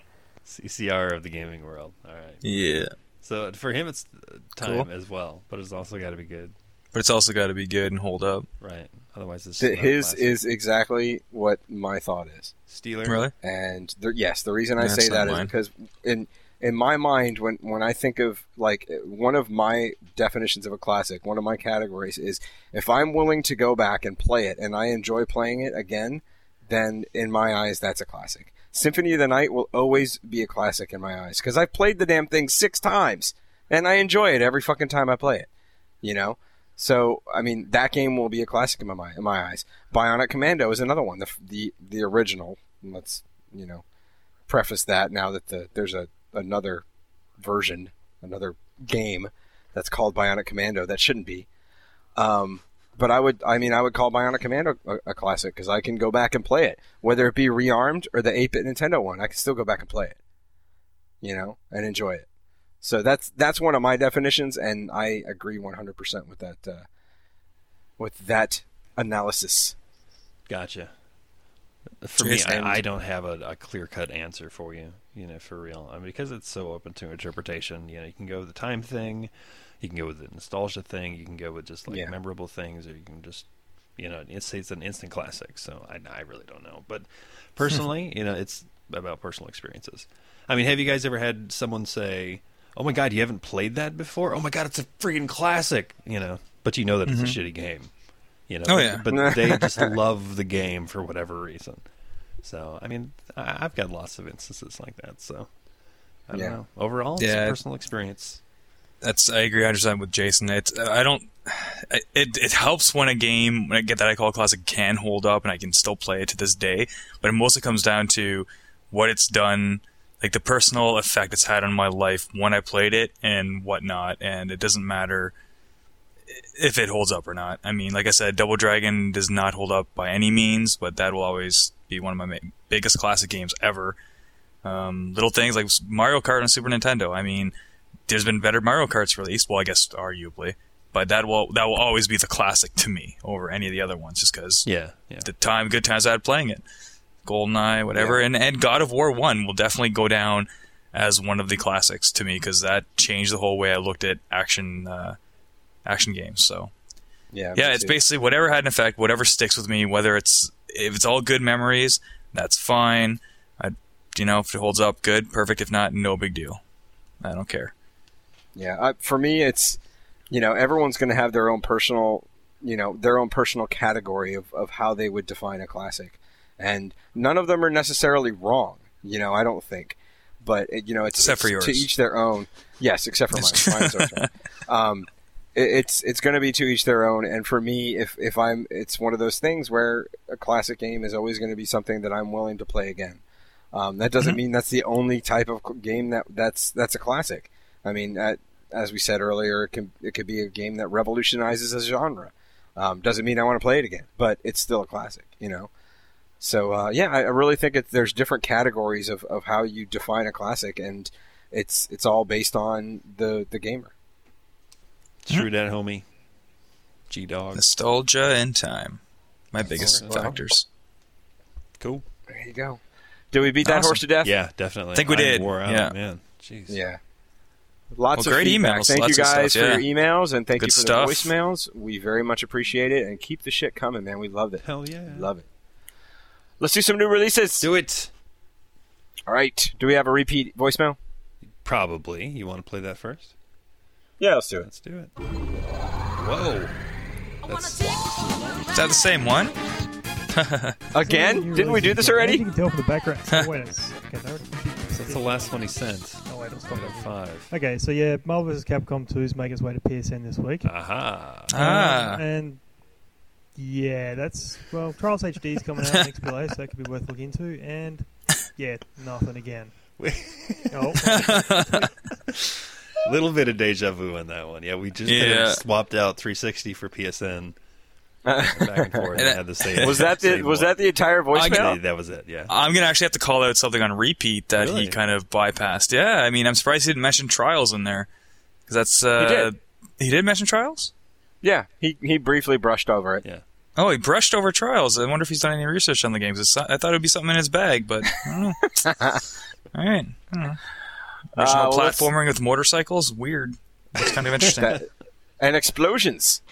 C C R of the gaming world. All right. Yeah. So for him, it's time Cool. as well, but it's also got to be good. But it's also got to be good and hold up. Right. Otherwise, it's Th- not His classic. is exactly what my thought is. Steeler. Really? And the, yes, the reason I Yeah, say that's not that is mine. because in in my mind, when when I think of like one of my definitions of a classic, one of my categories is if I'm willing to go back and play it and I enjoy playing it again, then in my eyes that's a classic. Symphony of the Night will always be a classic in my eyes because I've played the damn thing six times and I enjoy it every fucking time I play it. You know. So, I mean, that game will be a classic in my mind, in my eyes. Bionic Commando is another one, the the, the original. Let's, you know, preface that now that the, there's a another version, another game that's called Bionic Commando that shouldn't be. Um, but I would, I mean, I would call Bionic Commando a, a classic because I can go back and play it, whether it be Rearmed or the eight-bit Nintendo one. I can still go back and play it, you know, and enjoy it. So that's that's one of my definitions, and I agree one hundred percent with that uh, with that analysis. Gotcha. For Jason. me, I, I don't have a, a clear-cut answer for you, you know, for real. I mean, because it's so open to interpretation. You know, you can go with the time thing, you can go with the nostalgia thing, you can go with just like Yeah. memorable things, or you can just, you know, it's, say it's an instant classic. So I, I really don't know. But personally, you know, it's about personal experiences. I mean, have you guys ever had someone say, "Oh my God, you haven't played that before? Oh my God, it's a freaking classic!" You know, but you know that it's Mhm. a shitty game. You know, Oh, but, yeah. but they just love the game for whatever reason. So, I mean, I- I've got lots of instances like that. So, I don't Yeah. know. Overall, it's Yeah. a personal experience. That's I agree one hundred percent with Jason. It's I don't. It it helps when a game when I get that I call a classic can hold up and I can still play it to this day. But it mostly comes down to what it's done, like the personal effect it's had on my life when I played it and whatnot. And it doesn't matter if it holds up or not. I mean, like I said, Double Dragon does not hold up by any means, but that will always be one of my ma- biggest classic games ever. Um, little things like Mario Kart on Super Nintendo. I mean, there's been better Mario Karts released. Well, I guess arguably, but that will that will always be the classic to me over any of the other ones, just because Yeah, yeah. the time, good times I had playing it. GoldenEye, whatever, Yeah. and and God of War One will definitely go down as one of the classics to me because that changed the whole way I looked at action uh, action games. So Yeah, yeah, me it's too. basically whatever had an effect, whatever sticks with me. Whether it's if it's all good memories, that's fine. I, you know, if it holds up, good, perfect. If not, no big deal. I don't care. Yeah, I, for me, it's, you know, everyone's going to have their own personal, you know, their own personal category of, of how they would define a classic. And none of them are necessarily wrong, you know, I don't think. But, it, you know, it's, Except for it's to yours. each their own. Yes, except for mine. Mine's always wrong. Um, it, it's it's going to be to each their own. And for me, if, if I'm, it's one of those things where a classic game is always going to be something that I'm willing to play again. Um, that doesn't Mhm. mean that's the only type of game that that's that's a classic. I mean, uh, as we said earlier, it can it could be a game that revolutionizes a genre. Um, doesn't mean I want to play it again, but it's still a classic, you know. So uh, yeah, I, I really think it, there's different categories of, of how you define a classic, and it's it's all based on the, the gamer. True that, homie. G Dog. Nostalgia and time, my biggest Well, factors. Cool. There you go. Did we beat that Awesome. horse to death? Yeah, definitely. I think we did. Wore out, Yeah. man. Jeez. Yeah. Lots Well, of great feedback. emails. Thank Lots you of guys stuff, for yeah. your emails, and thank Good you for stuff. the voicemails. We very much appreciate it, and keep the shit coming, man. We love it. Hell yeah. Love it. Let's do some new releases. Do it. All right. Do we have a repeat voicemail? Probably. You want to play that first? Yeah, let's do it. Let's do it. Whoa. That's, Is that the same one? Again? Didn't we do this already? You can tell from the background. Oh, wait, it's, okay, no, that's the last one he sent. Oh, wait, I'll stop Out of it. five. Okay, so yeah, Marvel versus. Capcom two is making its way to P S N this week. Aha. Ah. Um, and yeah, that's, well, Trials H D is coming out next July, so that could be worth looking into. And yeah, nothing again. Oh. Little bit of deja vu in that one. Yeah, we just kind Yeah. of swapped out three sixty for P S N. Back and forth. And had the same, Was that the same was one. that the entire voicemail? Yeah, that was it. Yeah. I'm gonna actually have to call out something on repeat that Really? he kind of bypassed. Yeah, I mean, I'm surprised he didn't mention Trials in there because that's uh, He did. He did mention Trials. Yeah, he he briefly brushed over it. Yeah. Oh, he brushed over Trials. I wonder if he's done any research on the games. It's, I thought it would be something in his bag, but I don't know. All right. I don't know. Original Uh, well, let's- platforming with motorcycles? Weird. It's kind of interesting. That- and explosions.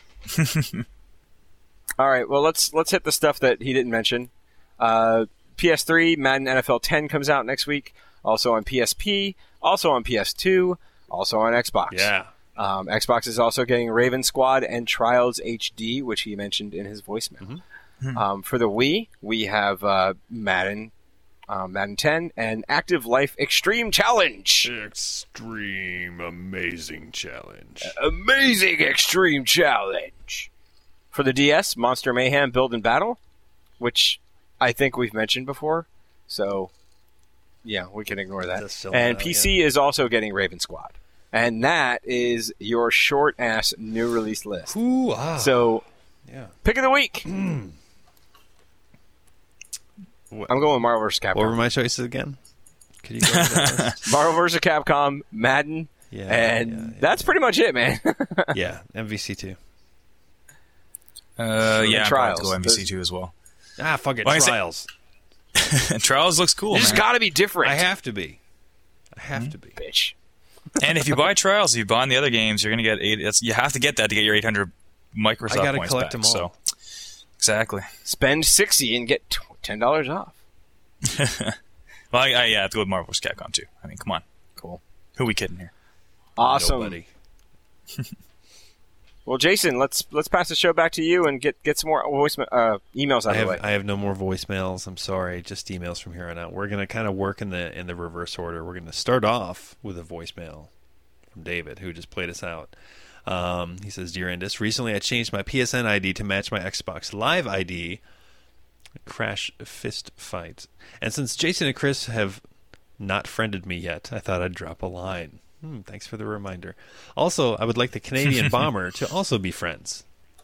All right, well let's let's hit the stuff that he didn't mention. Uh, P S three, Madden N F L ten comes out next week. Also on P S P, also on P S two, also on Xbox. Yeah. Um, Xbox is also getting Raven Squad and Trials H D, which he mentioned in his voicemail. Mm-hmm. Um, for the Wii, we have uh, Madden, uh, Madden ten, and Active Life Extreme Challenge. Extreme Amazing Challenge. Amazing Extreme Challenge. For the D S, Monster Mayhem Build and Battle, which I think we've mentioned before. So, yeah, we can ignore that. That's still And out, P C is also getting Raven Squad. And that is your short-ass new release list. Ooh, ah. So, Yeah. pick of the week. What- I'm going with Marvel vs. Capcom. What were my choices again? Could you go over that list? Marvel versus. Capcom, Madden, Yeah, and yeah, yeah. that's pretty much it, man. Yeah, M V C two. Uh, yeah, I'm Trials. probably go M V C two as well. Ah, fuck it, Well, I say- Trials. Trials looks cool, You just man. gotta be different. I have to be. I have to be. Bitch. And if you buy Trials, if you buy the other games, you're gonna get eight. That's, you have to get that to get your eight hundred Microsoft I gotta points collect back. them all. So, exactly. Spend sixty and get t- ten dollars off. Well, I, I yeah, I have to go with Marvel versus. Capcom too. I mean, come on, Cool. who we kidding here? Awesome. Nobody. Well, Jason, let's let's pass the show back to you and get, get some more voice uh, emails out I of the have, way. I have no more voicemails. I'm sorry, just emails from here on out. We're gonna kind of work in the in the reverse order. We're gonna start off with a voicemail from David, who just played us out. Um, he says, "Dear Indus, recently I changed my P S N I D to match my Xbox Live I D. Crash Fist Fight. And since Jason and Chris have not friended me yet, I thought I'd drop a line. Hmm, thanks for the reminder. Also, I would like the Canadian Bomber to also be friends."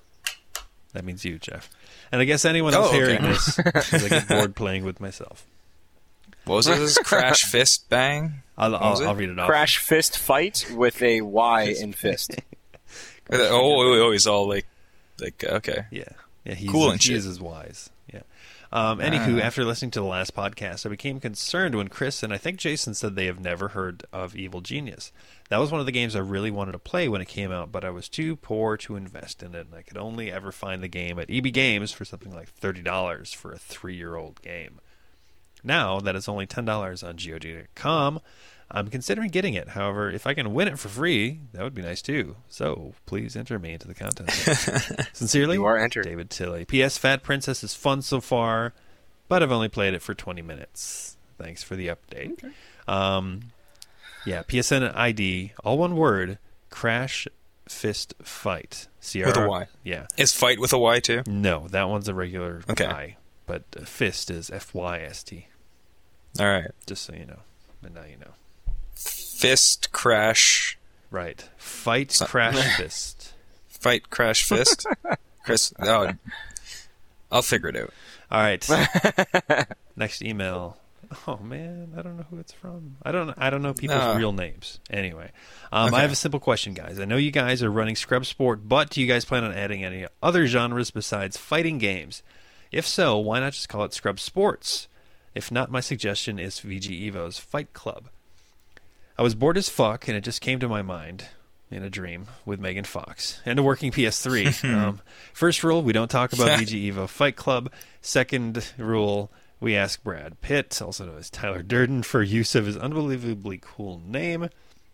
That means you, Jeff. And I guess anyone else Oh, okay. hearing this, because I get bored playing with myself. What was it? This Crash Fist Bang? I'll, What was I'll, it? I'll read it off. Crash Fist Fight with a Y in fist. Oh, oh, oh, he's all like, like okay. Yeah. Yeah, he's, Cool and he shit. is wise. Yeah. Um, anywho, Ah. after listening to the last podcast, I became concerned when Chris and I think Jason said they have never heard of Evil Genius. That was one of the games I really wanted to play when it came out, but I was too poor to invest in it, and I could only ever find the game at E B Games for something like thirty dollars for a three-year-old game. Now that it's only ten dollars on G O G dot com, I'm considering getting it. However, if I can win it for free, that would be nice too. So please enter me into the contest. Sincerely, You are entered. David Tilley. P S. Fat Princess is fun so far, but I've only played it for twenty minutes. Thanks for the update. Um, yeah, P S N I D, all one word, Crash Fist Fight. C R With a Y. Yeah. Is fight with a Y too? No, that one's a regular Okay. I, but uh, Fist is F Y S T. All right. Just so you know. But now you know. Fist Crash. Right. Fight Crash Fist. Fight Crash Fist. Chris. Oh, I'll figure it out. All right. Next email. Oh man, I don't know who it's from. I don't. I don't know people's Ah. real names. Anyway, um, Okay. I have a simple question, guys. I know you guys are running Scrub Sport, but do you guys plan on adding any other genres besides fighting games? If so, why not just call it Scrub Sports? If not, my suggestion is V G Evo's Fight Club. I was bored as fuck, and it just came to my mind in a dream with Megan Fox and a working P S three. um, first rule, we don't talk about V G Evo Fight Club. Second rule, we ask Brad Pitt, also known as Tyler Durden, for use of his unbelievably cool name.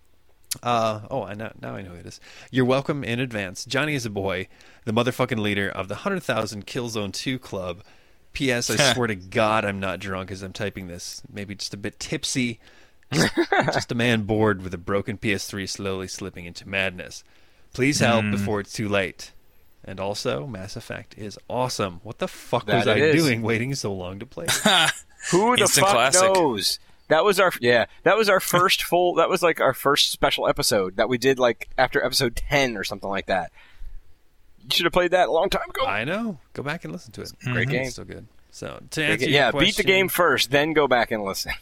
Uh, oh, I now, now I know who it is. You're welcome in advance. Johnny is a boy, the motherfucking leader of the one hundred thousand Killzone two Club. P S. I swear to God I'm not drunk as I'm typing this. Maybe just a bit tipsy. Just, just a man bored with a broken P S three slowly slipping into madness. Please help Mm. before it's too late. And also, Mass Effect is awesome. What the fuck That was I it is. doing waiting so long to play? Who the Instant fuck classic. knows? That was our yeah. That was our first full. That was like our first special episode that we did like after episode ten or something like that. You should have played that a long time ago. I know. Go back and listen to it. Great Mhm. game. It's so good. So to Great answer ga- your yeah, question, beat the game first, then go back and listen.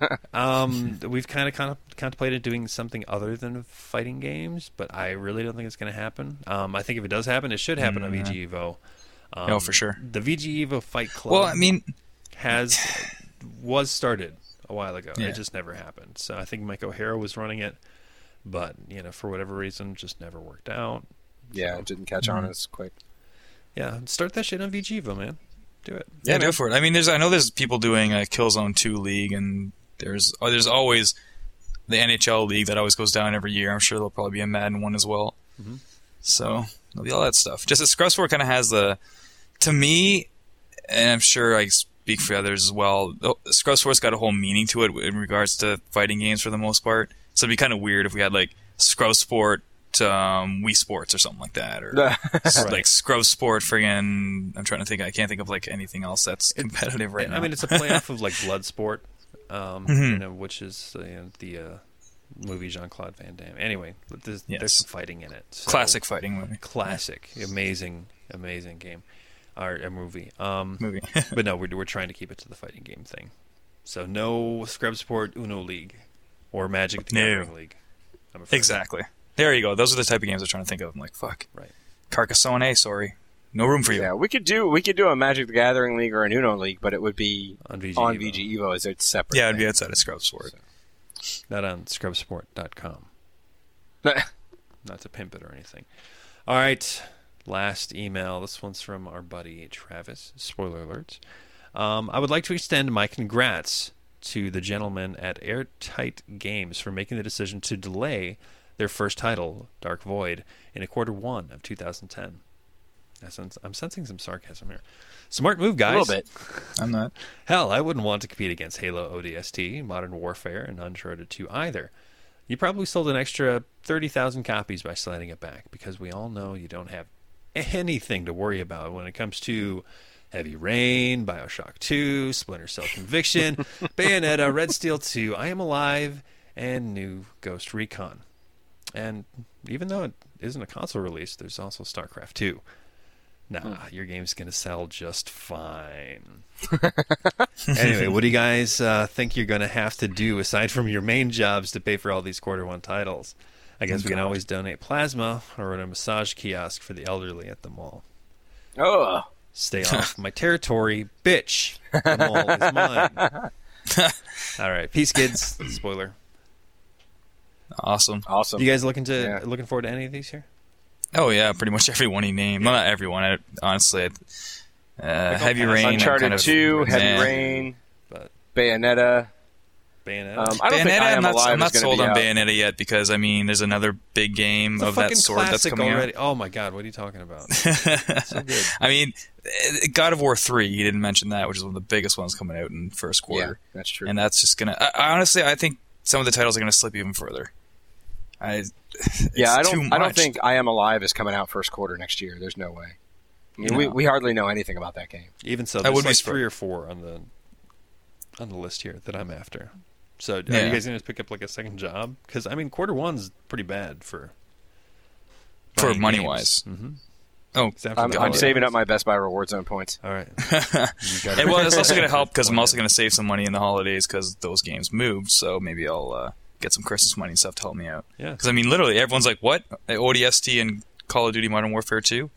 Um, we've kind of kind of contemplated doing something other than fighting games, but I really don't think it's going to happen. Um, I think if it does happen, it should happen on V G Evo. Um, No, for sure. The V G Evo Fight Club. Well, I mean, has was started a while ago. Yeah. It just never happened. So I think Mike O'Hara was running it, but you know, for whatever reason, just never worked out. Yeah, it didn't catch on as quick. Yeah, start that shit on V G Evo, man. Do it. Yeah, yeah do it for it. I mean, there's I know there's people doing a Killzone two league, and there's oh, there's always the N H L league that always goes down every year. I'm sure there'll probably be a Madden one as well. Mm-hmm. So there'll be all that stuff. Just that Scrubsport kind of has the, to me, and I'm sure I speak for others as well, Scrubsport's got a whole meaning to it in regards to fighting games for the most part. So it'd be kind of weird if we had like Scrubsport um, Wii Sports or something like that, or right. like Scrubsport friggin'. I'm trying to think. I can't think of like anything else that's competitive right I now. I mean, it's a playoff of like Bloodsport, um, mm-hmm. you know, which is uh, you know, the uh, movie Jean-Claude Van Damme. Anyway, there's, yes. there's some fighting in it. So, classic fighting movie. Classic, amazing, amazing game, or a movie. Um, movie. But no, we're we're trying to keep it to the fighting game thing. So no Scrubsport Uno League or Magic the Gathering no. League. I'm afraid. Exactly. There you go. Those are the type of games I'm trying to think of. I'm like, fuck. Right. Carcassonne, sorry. No room for you. Yeah, we could do we could do a Magic the Gathering League or an Uno League, but it would be on V G on Evo. V G Evo as it's separate. Yeah, it'd be outside of Scrubsport. So, not on Scrubsport dot com. Not to pimp it or anything. All right. Last email. This one's from our buddy Travis. Spoiler alert. Um, I would like to extend my congrats to the gentlemen at Airtight Games for making the decision to delay their first title, Dark Void, in a quarter one of two thousand ten. I'm sensing some sarcasm here. Smart move, guys. A little bit. I'm not. Hell, I wouldn't want to compete against Halo O D S T, Modern Warfare, and Uncharted two either. You probably sold an extra thirty thousand copies by sliding it back, because we all know you don't have anything to worry about when it comes to Heavy Rain, Bioshock two, Splinter Cell Conviction, Bayonetta, Red Steel two, I Am Alive, and new Ghost Recon. And even though it isn't a console release, there's also StarCraft two. Nah, hmm. your game's going to sell just fine. Anyway, what do you guys uh, think you're going to have to do, aside from your main jobs, to pay for all these quarter one titles? I guess we can always donate plasma or a massage kiosk for the elderly at the mall. Oh. Stay off my territory, bitch. The mall is mine. All right, peace, kids. Spoiler. Awesome, awesome. You guys looking to yeah. looking forward to any of these here? Oh yeah, pretty much everyone he named. Well, not everyone. I, honestly, uh, Heavy Rain, Uncharted kind of, two, Heavy man. Rain, but Bayonetta. Bayonetta. Um, I don't Bayonetta, think I Am I'm not, Alive I'm not is sold be on out. Bayonetta yet, because I mean, there's another big game it's of a that sort that's coming already. out. Oh my god, what are you talking about? So good. I mean, God of War three. He didn't mention that, which is one of the biggest ones coming out in first quarter. Yeah, that's true. And that's just gonna. I, I honestly, I think some of the titles are gonna slip even further. I, yeah, I too don't. much. I don't think I Am Alive is coming out first quarter next year. There's no way. I mean, No. we we hardly know anything about that game. Even so, I there's would be like sp- three or four on the on the list here that I'm after. So, are Yeah. you guys going to pick up like a second job? Because I mean, quarter one's pretty bad for For buying money games. wise. Mm-hmm. Oh, I'm, I'm saving up my Best Buy Reward Zone points. All right. Hey, well, it's also going to help because I'm also going to save some money in the holidays because those games moved. So maybe I'll uh, get some Christmas money and stuff to help me out. Yeah. Because I mean, literally, everyone's like, "What? O D S T and Call of Duty Modern Warfare two?"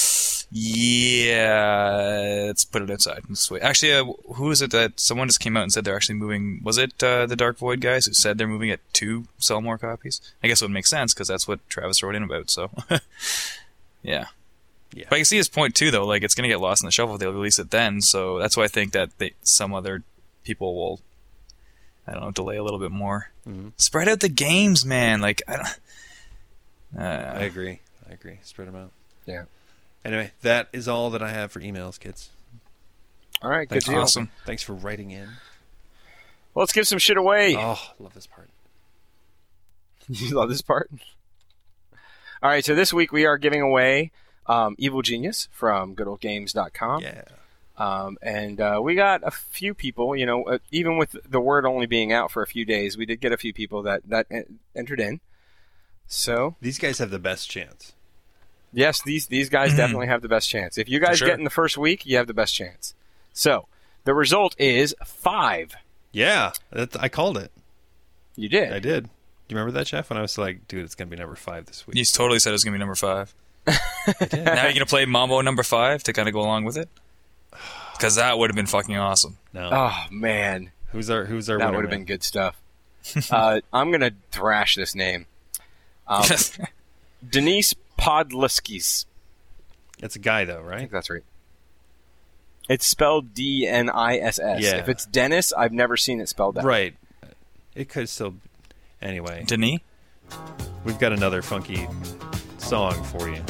Yeah, let's put it outside and just wait. Actually, uh, who is it that someone just came out and said they're actually moving? Was it uh, the Dark Void guys who said they're moving it to sell more copies? I guess it would make sense because that's what Travis wrote in about. So, yeah. Yeah. But I can see his point too, though. Like, it's going to get lost in the shuffle if they'll release it then. So that's why I think that they, some other people will, I don't know, delay a little bit more. Mm-hmm. Spread out the games, man. Like, I don't. Uh, I agree. I agree. Spread them out. Yeah. Anyway, that is all that I have for emails, kids. All right, Thanks good deal. Awesome. Thanks for writing in. Well, let's give some shit away. Oh, love this part. You love this part? All right, so this week we are giving away um, Evil Genius from good old games dot com. Yeah. Um, and uh, we got a few people, you know, uh, even with the word only being out for a few days, we did get a few people that, that en- entered in. So These guys have the best chance. yes, these these guys Mm-hmm. definitely have the best chance. If you guys sure. get in the first week, you have the best chance. So the result is five. Yeah, that, I called it. You did. I did. Do you remember that, Jeff? When I was like, dude, it's going to be number five this week. he's totally said it was going to be number five. I did. Now you're going to play Mambo number five to kind of go along with it? Because that would have been fucking awesome. No. Oh man, Who's our Who's our That winner? would have man? been good stuff. uh, I'm gonna thrash this name. Um, Denise Podliskis. It's a guy, though, I right? think that's right. It's spelled D N I S S. Yeah. If it's Dennis, I've never seen it spelled that. Right. It could still. Anyway, Denis? we've got another funky song for you.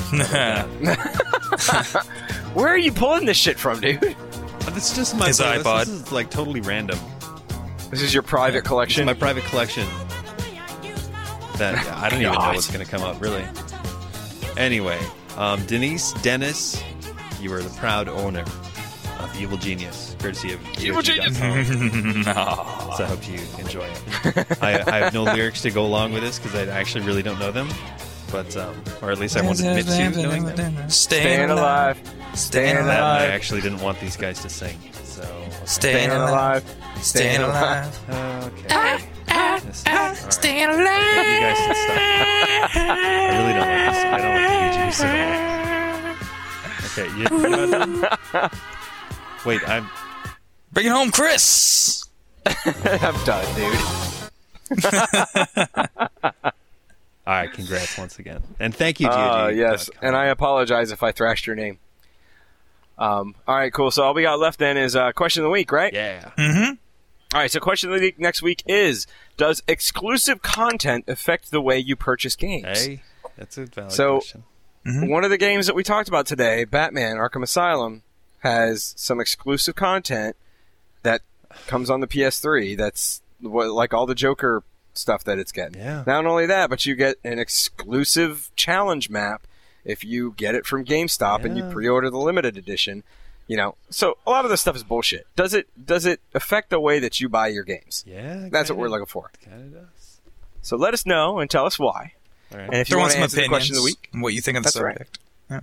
Where are you pulling this shit from, dude? It's just my His playlist. iPod. This is like totally random. This is your private It's collection? my private collection. That I don't even know God. what's going to come up, really. Anyway, um, Denise Dennis, you are the proud owner of Evil Genius, courtesy of Evil Genius. No. So I hope you enjoy it. I, I have no lyrics to go along with this because I actually really don't know them, but um, or at least I won't admit to knowing them. Staying alive. Staying And I alive. actually didn't want these guys to sing, so Staying Staying alive. Staying alive. okay. This- all right. Staying alive. You guys can stop. I really don't like this. I don't like the Bee Gees at all. Okay, you, you're not done? Wait, I'm. Bring it home, Chris. I'm done, dude. All right, congrats once again, and thank you, G O G. Uh, yes, and I apologize if I thrashed your name. Um, all right, cool. So all we got left then is uh, question of the week, right? Yeah. Mm-hmm. All right, so question of the week next week is: does exclusive content affect the way you purchase games? Hey, that's a valid So- question. Mm-hmm. One of the games that we talked about today, Batman: Arkham Asylum, has some exclusive content that comes on the P S three. That's what, like all the Joker stuff that it's getting. Yeah. Not only that, but you get an exclusive challenge map if you get it from GameStop and you Yeah. pre-order the limited edition. You know, so a lot of this stuff is bullshit. Does it? Does it affect the way that you buy your games? Yeah, That's what kinda- we're looking for. Kinda does. So let us know and tell us why. All right. And if you Throw in want to some answer the opinions. question of the week, What you think of the That's right. subject.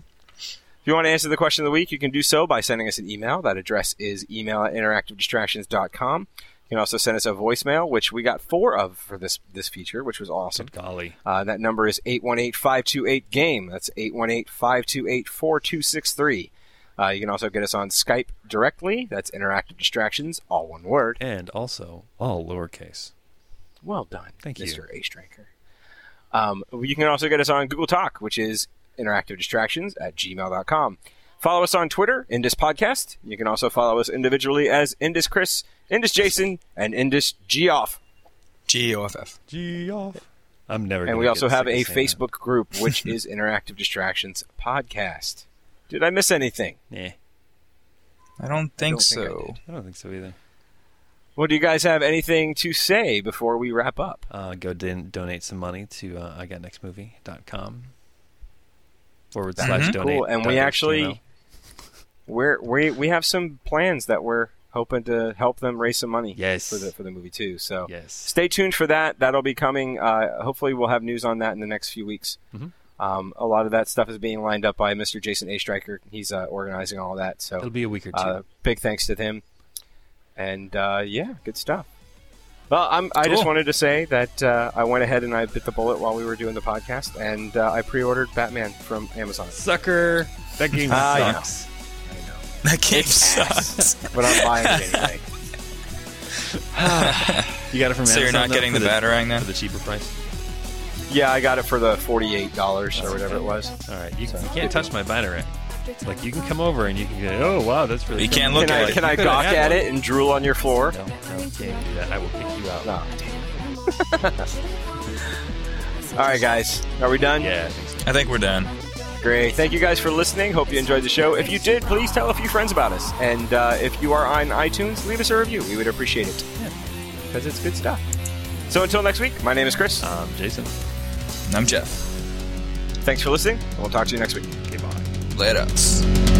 if you want to answer the question of the week, you can do so by sending us an email. That address is email at interactive distractions dot com. You can also send us a voicemail, which we got four of for this this feature, which was awesome. Good golly. Uh, that number is eight one eight, five two eight, GAME. That's eight one eight, five two eight, four two six three. Uh, you can also get us on Skype directly. That's Interactive Distractions, all one word. And also, all lowercase. Well done, Thank you. Mister A Striker. Um, you can also get us on Google Talk, which is interactive distractions at gmail dot com. Follow us on Twitter, Indus Podcast. You can also follow us individually as Indus Chris, Indus Jason, and Indus Geoff. G O F F. G off. I'm never. And gonna we get also have sick a of saying Facebook group, which is Interactive Distractions Podcast. Did I miss anything? that. Nah, I don't think don't think I so. did. I don't think so either. Well, do you guys have anything to say before we wrap up? Uh, go din- donate some money to uh, I got next movie dot com forward slash Mhm. donate. Cool. And we actually, we're, we we have some plans that we're hoping to help them raise some money. Yes. For the for the movie too. So Yes. stay tuned for that. That'll be coming. Uh, hopefully, we'll have news on that in the next few weeks. Mhm. Um, a lot of that stuff is being lined up by Mister Jason A. Stryker. He's uh, organizing all that. So It'll be a week or two. uh, big thanks to him. And uh, yeah, good stuff. Well, I'm, I just Cool. wanted to say that uh, I went ahead and I bit the bullet while we were doing the podcast, and uh, I pre-ordered Batman from Amazon. Sucker. That game Ah, I know. sucks. That game sucks. But I'm buying it anyway. You got it from So Amazon. you're not though, getting for the Batarang then? for the cheaper price. Yeah, I got it for the forty-eight dollars or whatever it was. All right, you, you can't touch my Batarang. Like you can come over and you can go, oh wow, that's really. You cool." can't look Can at I it. can I You could've gawk had at one. it and drool on your floor? No, no, you can't do that. I will kick you out. No. All right, guys, are we done? Yeah, I think so. I think we're done. Great. Thank you guys for listening. Hope you enjoyed the show. If you did, please tell a few friends about us. And uh, if you are on iTunes, leave us a review. We would appreciate it. Because it's good stuff. So until next week, my name is Chris. Um, Jason. And I'm Jeff. Thanks for listening, and we'll talk to you next week. Okay, bye. Later.